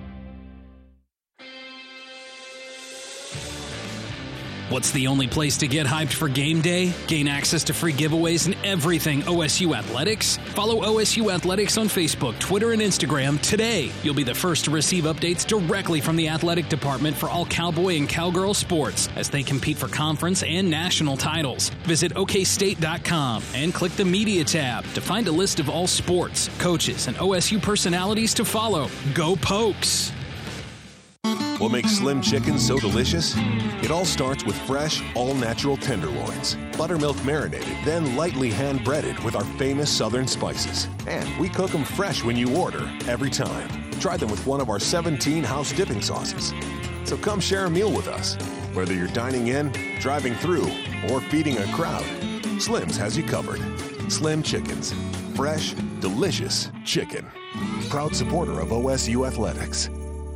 What's the only place to get hyped for game day? Gain access to free giveaways and everything OSU Athletics? Follow OSU Athletics on Facebook, Twitter, and Instagram today. You'll be the first to receive updates directly from the athletic department for all cowboy and cowgirl sports as they compete for conference and national titles. Visit OKState.com and click the Media tab to find a list of all sports, coaches, and OSU personalities to follow. Go Pokes! What makes Slim Chicken so delicious? It all starts with fresh, all-natural tenderloins, buttermilk marinated, then lightly hand-breaded with our famous southern spices. And we cook them fresh when you order, every time. Try them with one of our 17 house dipping sauces. So come share a meal with us. Whether you're dining in, driving through, or feeding a crowd, Slim's has you covered. Slim Chickens. Fresh, delicious chicken. Proud supporter of OSU Athletics.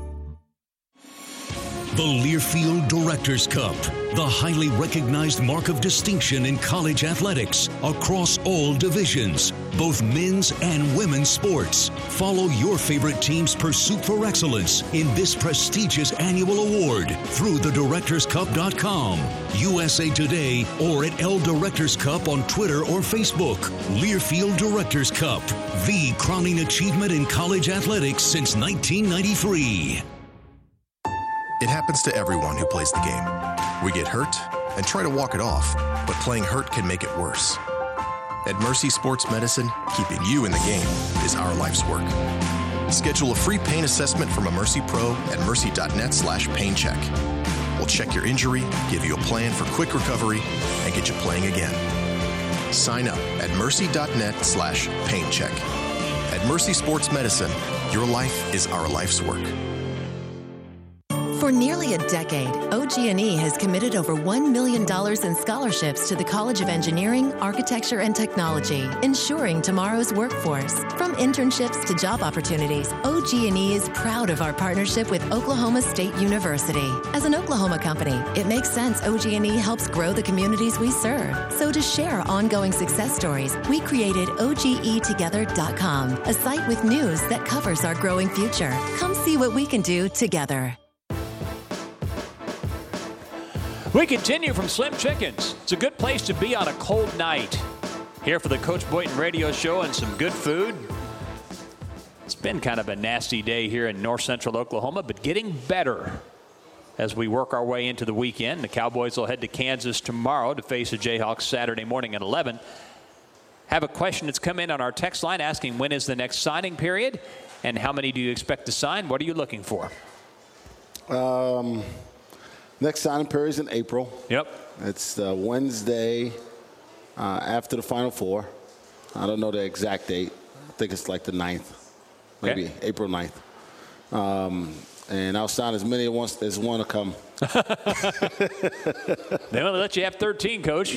The Learfield Directors Cup, the highly recognized mark of distinction in college athletics across all divisions, both men's and women's sports. Follow your favorite team's pursuit for excellence in this prestigious annual award through thedirectorscup.com, USA Today, or at L Directors Cup on Twitter or Facebook. Learfield Directors Cup, the crowning achievement in college athletics since 1993. It happens to everyone who plays the game. We get hurt and try to walk it off, but playing hurt can make it worse. At Mercy Sports Medicine, keeping you in the game is our life's work. Schedule a free pain assessment from a Mercy Pro at mercy.net/paincheck. We'll check your injury, give you a plan for quick recovery, and get you playing again. Sign up at mercy.net/paincheck. At Mercy Sports Medicine, your life is our life's work. For nearly a decade, OG&E has committed over $1 million in scholarships to the College of Engineering, Architecture, and Technology, ensuring tomorrow's workforce. From internships to job opportunities, OG&E is proud of our partnership with Oklahoma State University. As an Oklahoma company, it makes sense OG&E helps grow the communities we serve. So to share ongoing success stories, we created OGEtogether.com, a site with news that covers our growing future. Come see what we can do together. We continue from Slim Chickens. It's a good place to be on a cold night. Here for the Coach Boynton Radio Show and some good food. It's been kind of a nasty day here in north central Oklahoma, but getting better as we work our way into the weekend. The Cowboys will head to Kansas tomorrow to face the Jayhawks Saturday morning at 11. Have a question that's come in on our text line asking when is the next signing period and how many do you expect to sign? What are you looking for? Next signing period is in April. Yep. It's Wednesday after the Final Four. I don't know the exact date. I think it's like the 9th, maybe April 9th. And I'll sign as many as want to come. They want to let you have 13, Coach.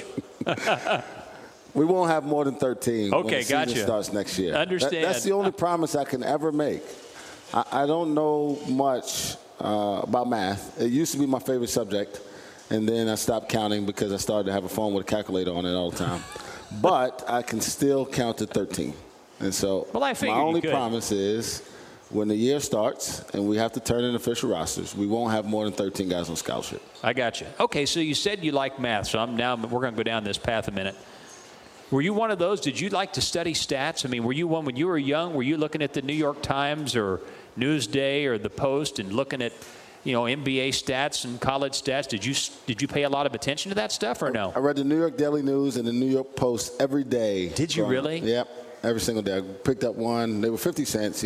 We won't have more than 13 when the season starts next year. Understand. That's the only promise I can ever make. I don't know much about math. It used to be my favorite subject, and then I stopped counting because I started to have a phone with a calculator on it all the time. But I can still count to 13. And so my only promise is when the year starts and we have to turn in official rosters, we won't have more than 13 guys on scholarship. I got you. Okay, so you said you like math, so we're going to go down this path a minute. Were you one of those? Did you like to study stats? I mean, were you one when you were young? Were you looking at the New York Times or Newsday or the Post and looking at, NBA stats and college stats? Did you pay a lot of attention to that stuff or no? I read the New York Daily News and the New York Post every day. Did you really? Yep, every single day. I picked up one. They were 50 cents.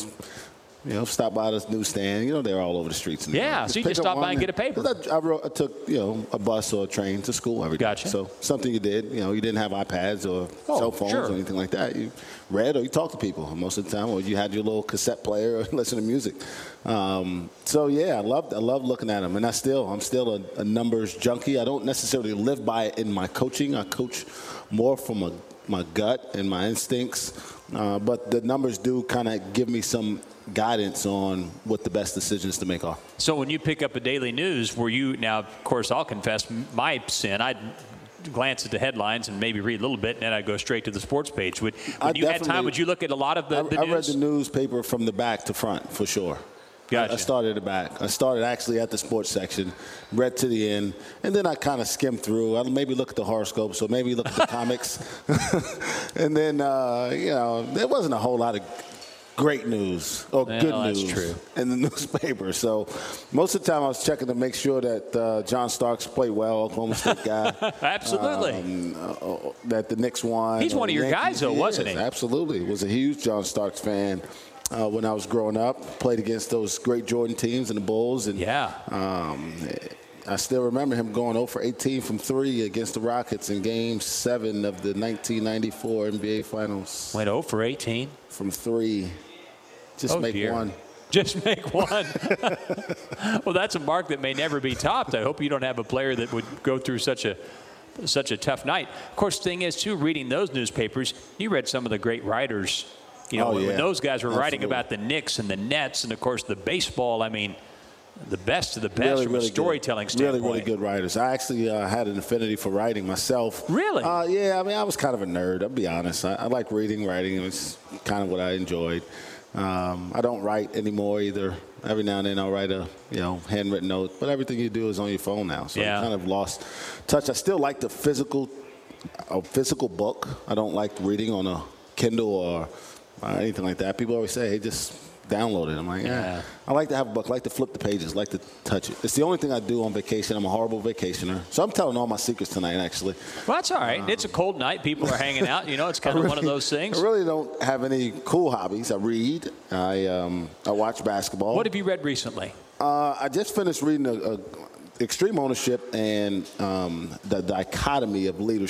Stop by the newsstand. They're all over the streets. Yeah, so you just stop by and get a paper. I took, a bus or a train to school every day. Gotcha. So something you did. You didn't have iPads or cell phones or anything like that. You read or you talked to people most of the time, or you had your little cassette player or listen to music. I love looking at them, and I'm still a numbers junkie. I don't necessarily live by it in my coaching. I coach more from my gut and my instincts, but the numbers do kind of give me some guidance on what the best decisions to make are. So when you pick up a daily news, now, of course, I'll confess my sin. I'd glance at the headlines and maybe read a little bit, and then I'd go straight to the sports page. When you had time, would you look at a lot of the news? I read the newspaper from the back to front, for sure. Gotcha. I started at the back. I started actually at the sports section, read to the end, and then I kind of skimmed through. I'd maybe look at the horoscopes or maybe look at the comics. And then, there wasn't a whole lot of great news or good news in the newspaper. So most of the time I was checking to make sure that John Starks played well, Oklahoma State guy. Absolutely. That the Knicks won. He's one of your guys, though, wasn't he? Absolutely. Was a huge John Starks fan when I was growing up. Played against those great Jordan teams and the Bulls. And I still remember him going 0 for 18 from 3 against the Rockets in Game 7 of the 1994 NBA Finals. Went 0 for 18? From 3. Just make one. Just make one. Well, that's a mark that may never be topped. I hope you don't have a player that would go through such a tough night. Of course, the thing is, too, reading those newspapers, you read some of the great writers. When those guys were writing about the Knicks and the Nets and, of course, the baseball, I mean, the best of the best from a storytelling standpoint. Really good writers. I actually had an affinity for writing myself. Really? I was kind of a nerd, I'll be honest. I like reading, writing. It was kind of what I enjoyed. I don't write anymore either. Every now and then I'll write a handwritten note, but everything you do is on your phone now. So I kind of lost touch. I still like the physical book. I don't like reading on a Kindle or anything like that. People always say, hey, just download it. I'm like, I like to have a book, I like to flip the pages, like to touch it. It's the only thing I do on vacation. I'm a horrible vacationer. So I'm telling all my secrets tonight, actually. Well, that's all right. It's a cold night. People are hanging out. It's kind of one of those things. I really don't have any cool hobbies. I read. I watch basketball. What have you read recently? I just finished reading Extreme Ownership and the Dichotomy of Leadership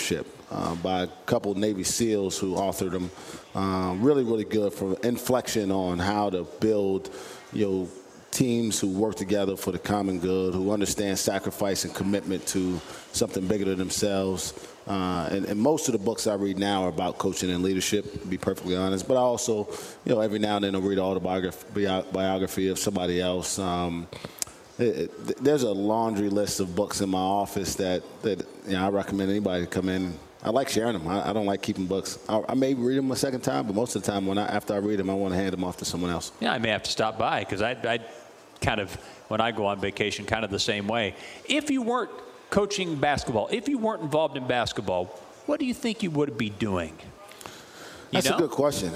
by a couple Navy SEALs who authored them. Really, really good for inflection on how to build, teams who work together for the common good, who understand sacrifice and commitment to something bigger than themselves. And most of the books I read now are about coaching and leadership, to be perfectly honest. But I also, every now and then I'll read an autobiography of somebody else. There's a laundry list of books in my office that I recommend anybody to come in. I like sharing them. I don't like keeping books. I may read them a second time, but most of the time after I read them, I want to hand them off to someone else. Yeah, I may have to stop by because I kind of, when I go on vacation, kind of the same way. If you weren't coaching basketball, if you weren't involved in basketball, what do you think you would be doing? That's a good question.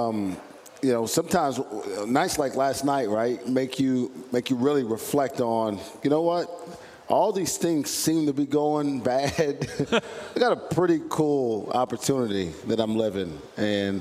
Sometimes nights like last night, right, make you really reflect on, you know what? All these things seem to be going bad. I got a pretty cool opportunity that I'm living, and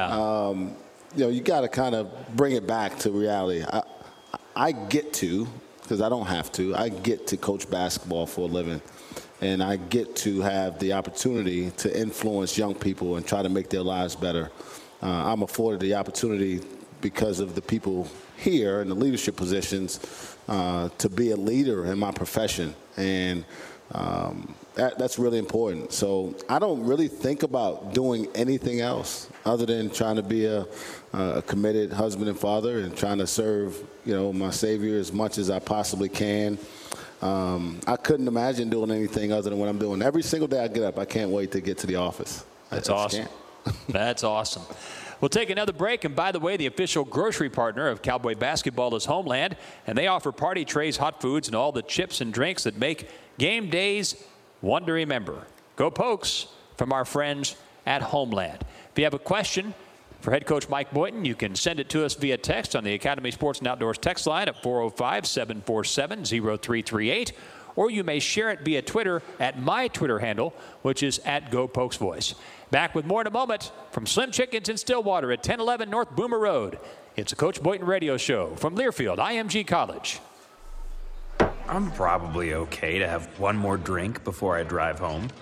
you got to kind of bring it back to reality. I get to, because I don't have to, I get to coach basketball for a living, and I get to have the opportunity to influence young people and try to make their lives better. I'm afforded the opportunity because of the people here in the leadership positions to be a leader in my profession, and that's really important. So I don't really think about doing anything else other than trying to be a committed husband and father and trying to serve, my Savior as much as I possibly can. I couldn't imagine doing anything other than what I'm doing. Every single day I get up, I can't wait to get to the office. That's awesome. That's awesome. We'll take another break. And by the way, the official grocery partner of Cowboy basketball is Homeland, and they offer party trays, hot foods, and all the chips and drinks that make game days one to remember. Go Pokes from our friends at Homeland. If you have a question for head coach Mike Boynton, you can send it to us via text on the Academy Sports and Outdoors text line at 405-747-0338, or you may share it via Twitter at my Twitter handle, which is at GoPokesVoice. Back with more in a moment from Slim Chickens in Stillwater at 1011 North Boomer Road. It's a Coach Boynton radio show from Learfield IMG College. I'm probably okay to have one more drink before I drive home.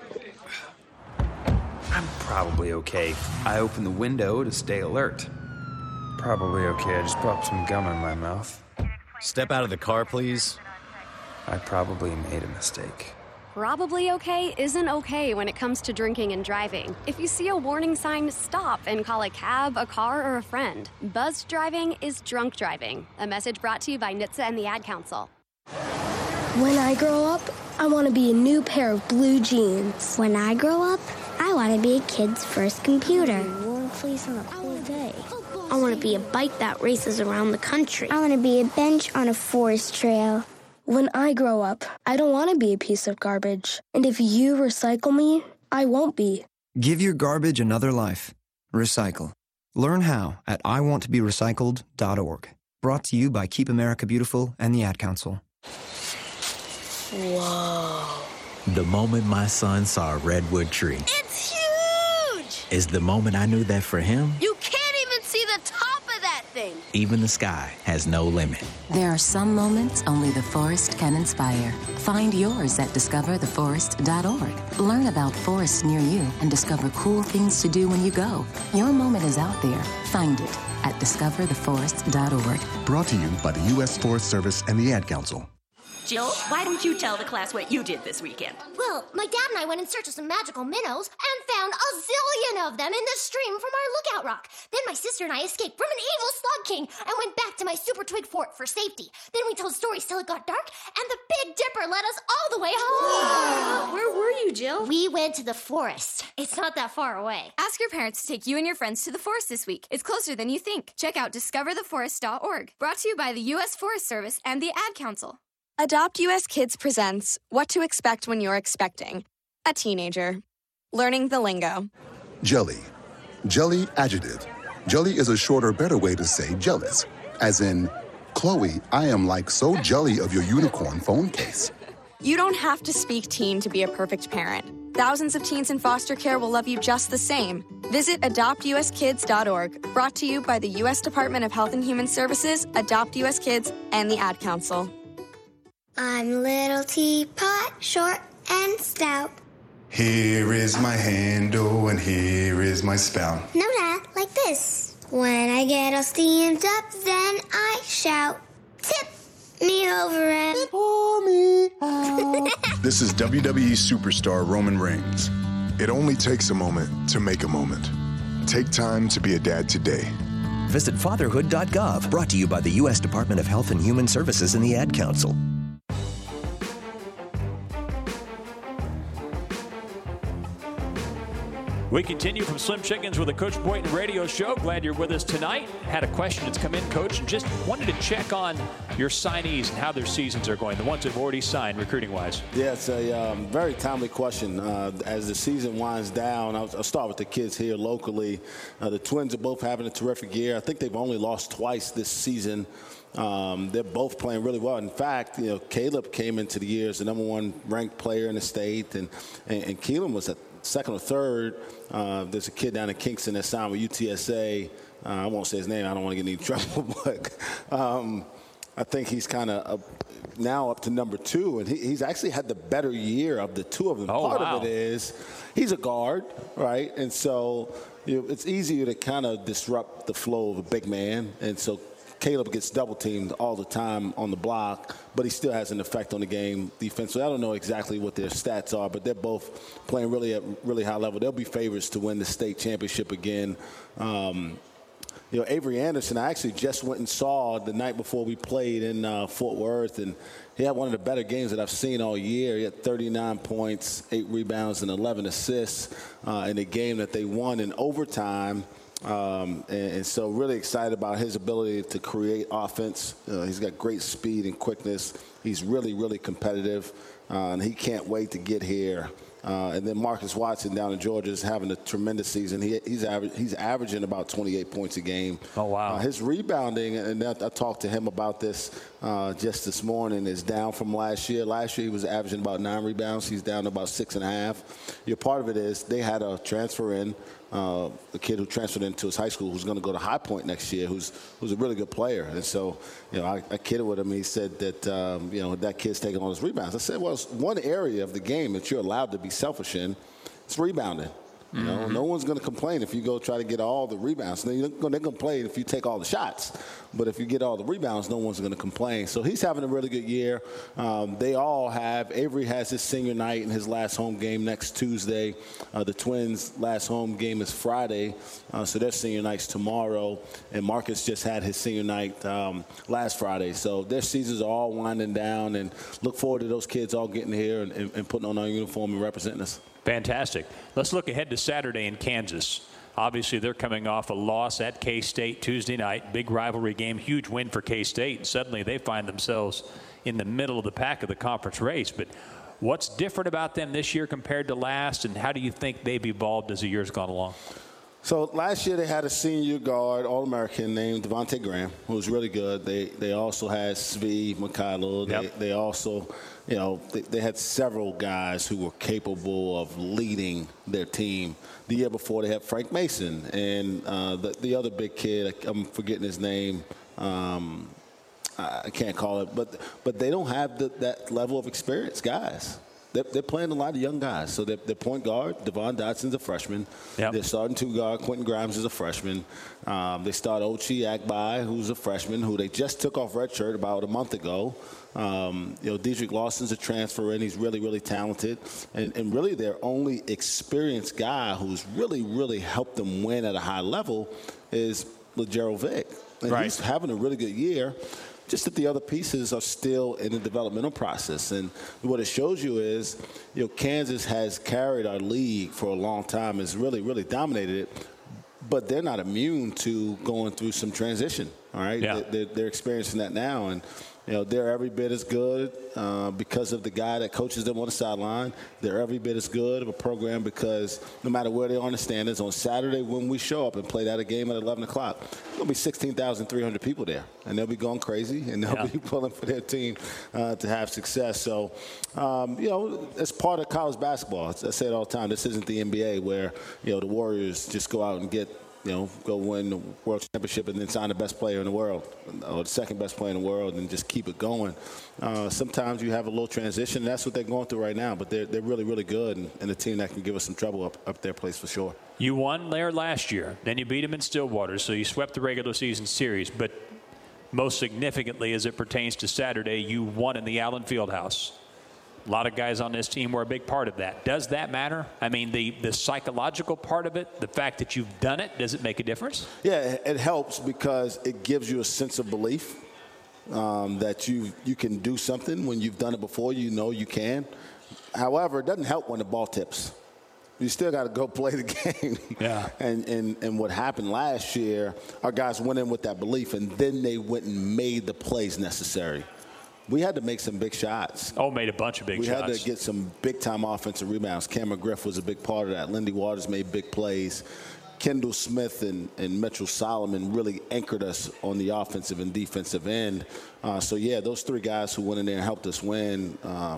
I'm probably okay. I open the window to stay alert. Probably okay. I just popped some gum in my mouth. Step out of the car, please. I probably made a mistake. Probably okay isn't okay when it comes to drinking and driving. If you see a warning sign, stop and call a cab, a car, or a friend. Buzzed driving is drunk driving. A message brought to you by NHTSA and the Ad Council. When I grow up, I want to be a new pair of blue jeans. When I grow up, I want to be a kid's first computer. Warm fleece on a cool day. I want to be a bike that races around the country. I want to be a bench on a forest trail. When I grow up, I don't want to be a piece of garbage. And if you recycle me, I won't be. Give your garbage another life. Recycle. Learn how at iwanttoberecycled.org. Brought to you by Keep America Beautiful and the Ad Council. Whoa. The moment my son saw a redwood tree. It's huge! Is the moment I knew that for him. You can't even see the top of that thing. Even the sky has no limit. There are some moments only the forest can inspire. Find yours at discovertheforest.org. Learn about forests near you and discover cool things to do when you go. Your moment is out there. Find it at discovertheforest.org. Brought to you by the U.S. Forest Service and the Ad Council. Jill, why don't you tell the class what you did this weekend? Well, my dad and I went in search of some magical minnows and found a zillion of them in the stream from our lookout rock. Then my sister and I escaped from an evil slug king and went back to my super twig fort for safety. Then we told stories till it got dark, and the Big Dipper led us all the way home. Wow. Where were you, Jill? We went to the forest. It's not that far away. Ask your parents to take you and your friends to the forest this week. It's closer than you think. Check out discovertheforest.org. Brought to you by the U.S. Forest Service and the Ad Council. Adopt US Kids presents What to Expect When You're Expecting a Teenager. Learning the lingo. Jelly. Jelly adjective. Jelly is a shorter, better way to say jealous. As in, Chloe, I am like so jelly of your unicorn phone case. You don't have to speak teen to be a perfect parent. Thousands of teens in foster care will love you just the same. Visit adoptuskids.org. Brought to you by the U.S. Department of Health and Human Services, Adopt US Kids, and the Ad Council. I'm Little Teapot, short and stout. Here is my handle and here is my spout. No, Dad, like this. When I get all steamed up, then I shout, tip me over and pour me out. This is WWE superstar Roman Reigns. It only takes a moment to make a moment. Take time to be a dad today. Visit fatherhood.gov, brought to you by the U.S. Department of Health and Human Services and the Ad Council. We continue from Slim Chickens with the Coach Boynton Radio Show. Glad you're with us tonight. Had a question that's come in, Coach, and just wanted to check on your signees and how their seasons are going, the ones who've already signed recruiting-wise. Yeah, it's a very timely question. As the season winds down, I'll start with the kids here locally. The Twins are both having a terrific year. I think they've only lost twice this season. They're both playing really well. In fact, Caleb came into the year as the #1 ranked player in the state, and Keelan was a second or third. There's a kid down in Kingston that signed with UTSA. I won't say his name. I don't want to get in any trouble, but I think he's kind of now up to #2, and he's actually had the better year of the two of them. Part of it is he's a guard, right? And so it's easier to kind of disrupt the flow of a big man, and so Caleb gets double teamed all the time on the block, but he still has an effect on the game defensively. I don't know exactly what their stats are, but they're both playing really at really high level. They'll be favorites to win the state championship again. Avery Anderson, I actually just went and saw the night before we played in Fort Worth, and he had one of the better games that I've seen all year. He had 39 points, 8 rebounds, and 11 assists in a game that they won in overtime. And so really excited about his ability to create offense. He's got great speed and quickness. He's really, really competitive, and he can't wait to get here. And then Marcus Watson down in Georgia is having a tremendous season. He's averaging about 28 points a game. Oh, wow. His rebounding, and I talked to him about this just this morning, is down from last year. Last year he was averaging about 9 rebounds. He's down to about 6.5. Part of it is they had a transfer in, a kid who transferred into his high school who's going to go to High Point next year, who's a really good player. And so, I kidded with him. He said that, that kid's taking all his rebounds. I said, well, it's one area of the game that you're allowed to be selfish in. It's rebounding. No one's going to complain if you go try to get all the rebounds. They're going to complain if you take all the shots. But if you get all the rebounds, no one's going to complain. So he's having a really good year. They all have. Avery has his senior night and his last home game next Tuesday. The Twins' last home game is Friday. So their senior night's tomorrow. And Marcus just had his senior night last Friday. So their seasons are all winding down. And look forward to those kids all getting here and putting on our uniform and representing us. Fantastic. Let's look ahead to Saturday in Kansas. Obviously, they're coming off a loss at K-State Tuesday night. Big rivalry game, huge win for K-State. And suddenly they find themselves in the middle of the pack of the conference race. But what's different about them this year compared to last, and how do you think they've evolved as the year's gone along? So last year they had a senior guard, All-American named Devontae Graham, who was really good. They also had Svi Mikhailo. They also, they had several guys who were capable of leading their team. The year before they had Frank Mason and the other big kid, I'm forgetting his name. I can't call it, but they don't have that level of experience, guys. They're playing a lot of young guys. So their point guard, Devon Dotson's a freshman. Yep. Their starting two guard, Quentin Grimes, is a freshman. They start Ochi Agbai, who's a freshman, who they just took off redshirt about a month ago. Dedrick Lawson's a transfer in. He's really, really talented. And really their only experienced guy who's really, really helped them win at a high level is LeGerald Vick. And he's having a really good year. Just that the other pieces are still in the developmental process. And what it shows you is, Kansas has carried our league for a long time, has really, really dominated it, but they're not immune to going through some transition, all right? Yeah. They're experiencing that now, and they're every bit as good because of the guy that coaches them on the sideline. They're every bit as good of a program because no matter where they are in the standings, on Saturday when we show up and play that game at 11 o'clock, there's going to be 16,300 people there. And they'll be going crazy, and they'll be pulling for their team to have success. So, it's part of college basketball. I say it all the time. This isn't the NBA where, the Warriors just go out and get go win the world championship and then sign the best player in the world or the second best player in the world and just keep it going. Sometimes you have a little transition. That's what they're going through right now, but they're really, really good and a team that can give us some trouble up their place for sure. You won there last year. Then you beat them in Stillwater, so you swept the regular season series. But most significantly, as it pertains to Saturday, you won in the Allen Fieldhouse. A lot of guys on this team were a big part of that. Does that matter? I mean, the psychological part of it, the fact that you've done it, does it make a difference? Yeah, it helps because it gives you a sense of belief that you can do something. When you've done it before, you know you can. However, it doesn't help when the ball tips. You still got to go play the game. Yeah. And what happened last year, our guys went in with that belief, and then they went and made the plays necessary. We had to make some big shots. Oh, made a bunch of big shots. We had to get some big-time offensive rebounds. Cameron Griff was a big part of that. Lindy Waters made big plays. Kendall Smith and Mitchell Solomon really anchored us on the offensive and defensive end. Those three guys who went in there and helped us win,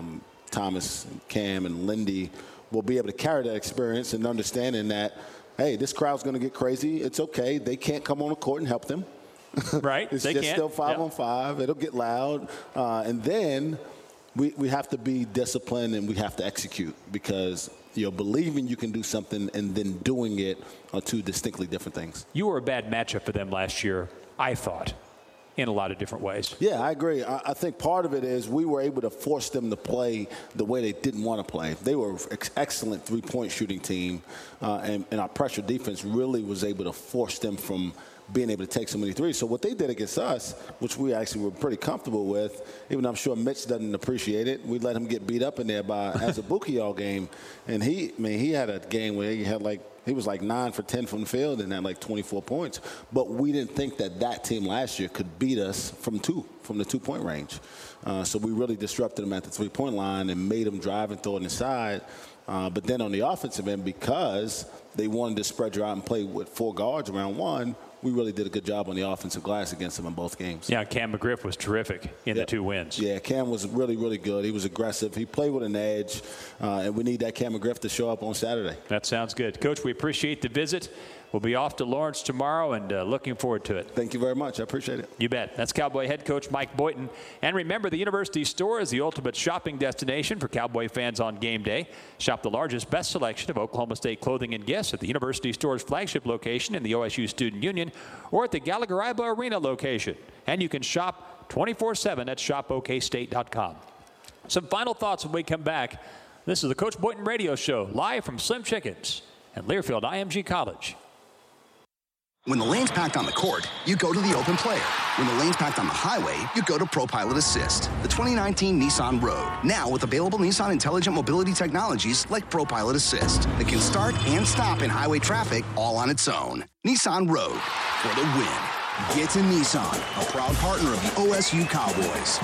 Thomas, Cam, and Lindy, will be able to carry that experience and understanding that, hey, this crowd's going to get crazy. It's okay. They can't come on the court and help them. Right. It's just still 5-on-5. It'll get loud. And then we have to be disciplined and we have to execute because believing you can do something and then doing it are two distinctly different things. You were a bad matchup for them last year, I thought, in a lot of different ways. Yeah, I agree. I think part of it is we were able to force them to play the way they didn't want to play. They were an excellent three-point shooting team, and our pressure defense really was able to force them from being able to take so many threes. So what they did against us, which we actually were pretty comfortable with, even though I'm sure Mitch doesn't appreciate it, we let him get beat up in there by Azubuike all game. And he had a game where he was like 9 for 10 from the field and had like 24 points. But we didn't think that team last year could beat us from the 2-point range. So we really disrupted them at the 3-point line and made them drive and throw it inside. But then on the offensive end, because they wanted to spread you out and play with 4 guards around one, we really did a good job on the offensive glass against them in both games. Yeah, Cam McGriff was terrific in the 2 wins. Yeah, Cam was really, really good. He was aggressive. He played with an edge, and we need that Cam McGriff to show up on Saturday. That sounds good. Coach, we appreciate the visit. We'll be off to Lawrence tomorrow and looking forward to it. Thank you very much. I appreciate it. You bet. That's Cowboy head coach Mike Boynton. And remember, the University Store is the ultimate shopping destination for Cowboy fans on game day. Shop the largest, best selection of Oklahoma State clothing and gifts at the University Store's flagship location in the OSU Student Union or at the Gallagher-Iba Arena location. And you can shop 24/7 at shopokstate.com. Some final thoughts when we come back. This is the Coach Boynton Radio Show, live from Slim Chickens and Learfield IMG College. When the lane's packed on the court, you go to the open player. When the lane's packed on the highway, you go to ProPilot Assist, the 2019 Nissan Rogue. Now with available Nissan intelligent mobility technologies like ProPilot Assist that can start and stop in highway traffic all on its own. Nissan Rogue for the win. Get to Nissan, a proud partner of the OSU Cowboys.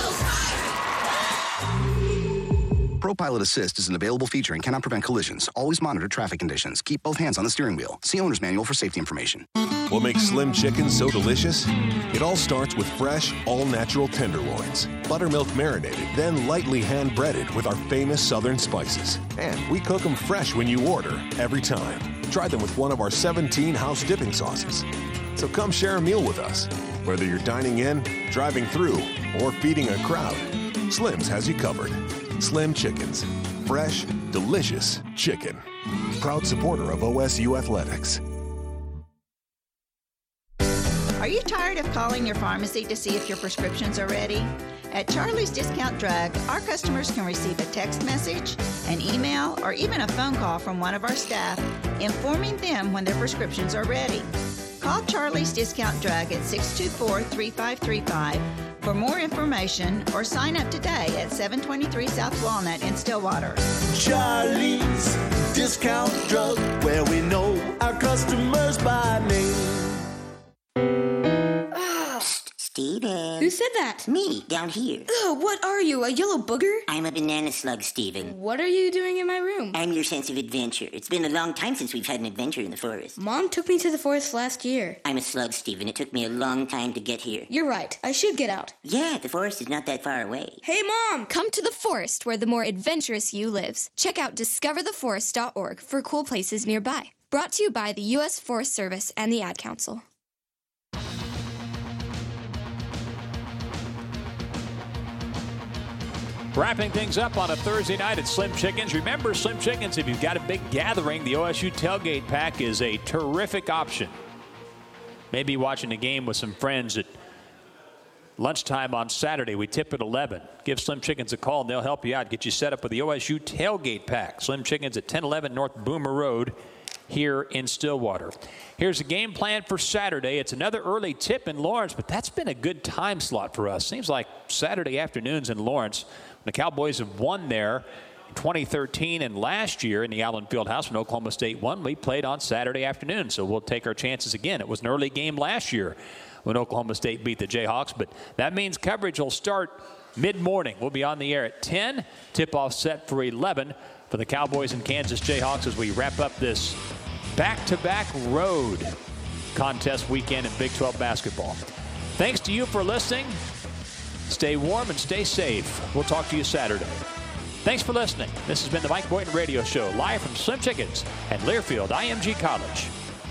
ProPilot Assist is an available feature and cannot prevent collisions. Always monitor traffic conditions. Keep both hands on the steering wheel. See owner's manual for safety information. What makes Slim Chicken so delicious? It all starts with fresh, all-natural tenderloins, buttermilk marinated, then lightly hand-breaded with our famous southern spices. And we cook them fresh when you order, every time. Try them with one of our 17 house dipping sauces. So come share a meal with us. Whether you're dining in, driving through, or feeding a crowd, Slim's has you covered. Slim Chickens. Fresh, delicious chicken. Proud supporter of OSU Athletics. Are you tired of calling your pharmacy to see if your prescriptions are ready? At Charlie's Discount Drug, our customers can receive a text message, an email, or even a phone call from one of our staff informing them when their prescriptions are ready. Call Charlie's Discount Drug at 624-3535 for more information or sign up today at 723 South Walnut in Stillwater. Charlie's Discount Drug, where we know our customers by name. Steven. Who said that? Me, down here. Ugh, what are you, a yellow booger? I'm a banana slug, Steven. What are you doing in my room? I'm your sense of adventure. It's been a long time since we've had an adventure in the forest. Mom took me to the forest last year. I'm a slug, Steven. It took me a long time to get here. You're right. I should get out. Yeah, the forest is not that far away. Hey, Mom! Come to the forest where the more adventurous you lives. Check out discovertheforest.org for cool places nearby. Brought to you by the U.S. Forest Service and the Ad Council. Wrapping things up on a Thursday night at Slim Chickens. Remember, Slim Chickens, if you've got a big gathering, the OSU Tailgate Pack is a terrific option. Maybe watching a game with some friends at lunchtime on Saturday. We tip at 11. Give Slim Chickens a call, and they'll help you out. Get you set up with the OSU Tailgate Pack. Slim Chickens at 1011 North Boomer Road here in Stillwater. Here's a game plan for Saturday. It's another early tip in Lawrence, but that's been a good time slot for us. Seems like Saturday afternoons in Lawrence. The Cowboys have won there in 2013 and last year in the Allen Fieldhouse when Oklahoma State won. We played on Saturday afternoon, so we'll take our chances again. It was an early game last year when Oklahoma State beat the Jayhawks, but that means coverage will start mid-morning. We'll be on the air at 10. Tip-off set for 11 for the Cowboys and Kansas Jayhawks as we wrap up this back-to-back road contest weekend in Big 12 basketball. Thanks to you for listening. Stay warm and stay safe. We'll talk to you Saturday. Thanks for listening. This has been the Mike Boynton Radio Show, live from Slim Chickens at Learfield IMG College.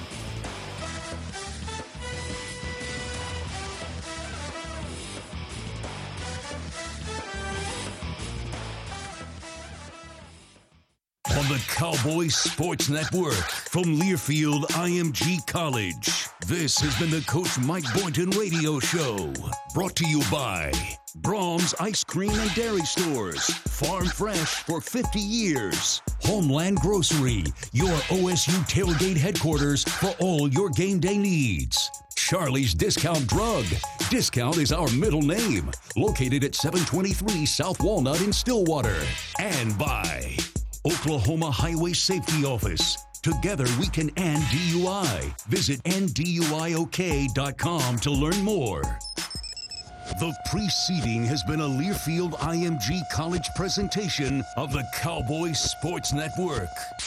On the Cowboys Sports Network from Learfield IMG College. This has been the Coach Mike Boynton Radio Show. Brought to you by Brahms Ice Cream and Dairy Stores. Farm fresh for 50 years. Homeland Grocery, your OSU tailgate headquarters for all your game day needs. Charlie's Discount Drug. Discount is our middle name. Located at 723 South Walnut in Stillwater. And by Oklahoma Highway Safety Office. Together we can end DUI. Visit NDUIOK.com to learn more. The preceding has been a Learfield IMG College presentation of the Cowboys Sports Network.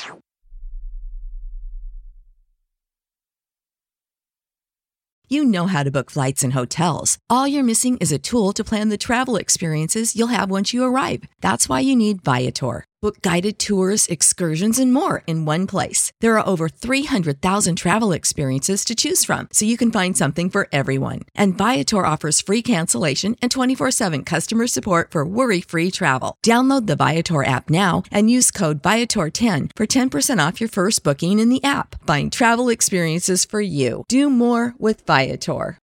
You know how to book flights and hotels. All you're missing is a tool to plan the travel experiences you'll have once you arrive. That's why you need Viator. Book guided tours, excursions, and more in one place. There are over 300,000 travel experiences to choose from, so you can find something for everyone. And Viator offers free cancellation and 24/7 customer support for worry-free travel. Download the Viator app now and use code Viator10 for 10% off your first booking in the app. Find travel experiences for you. Do more with Viator.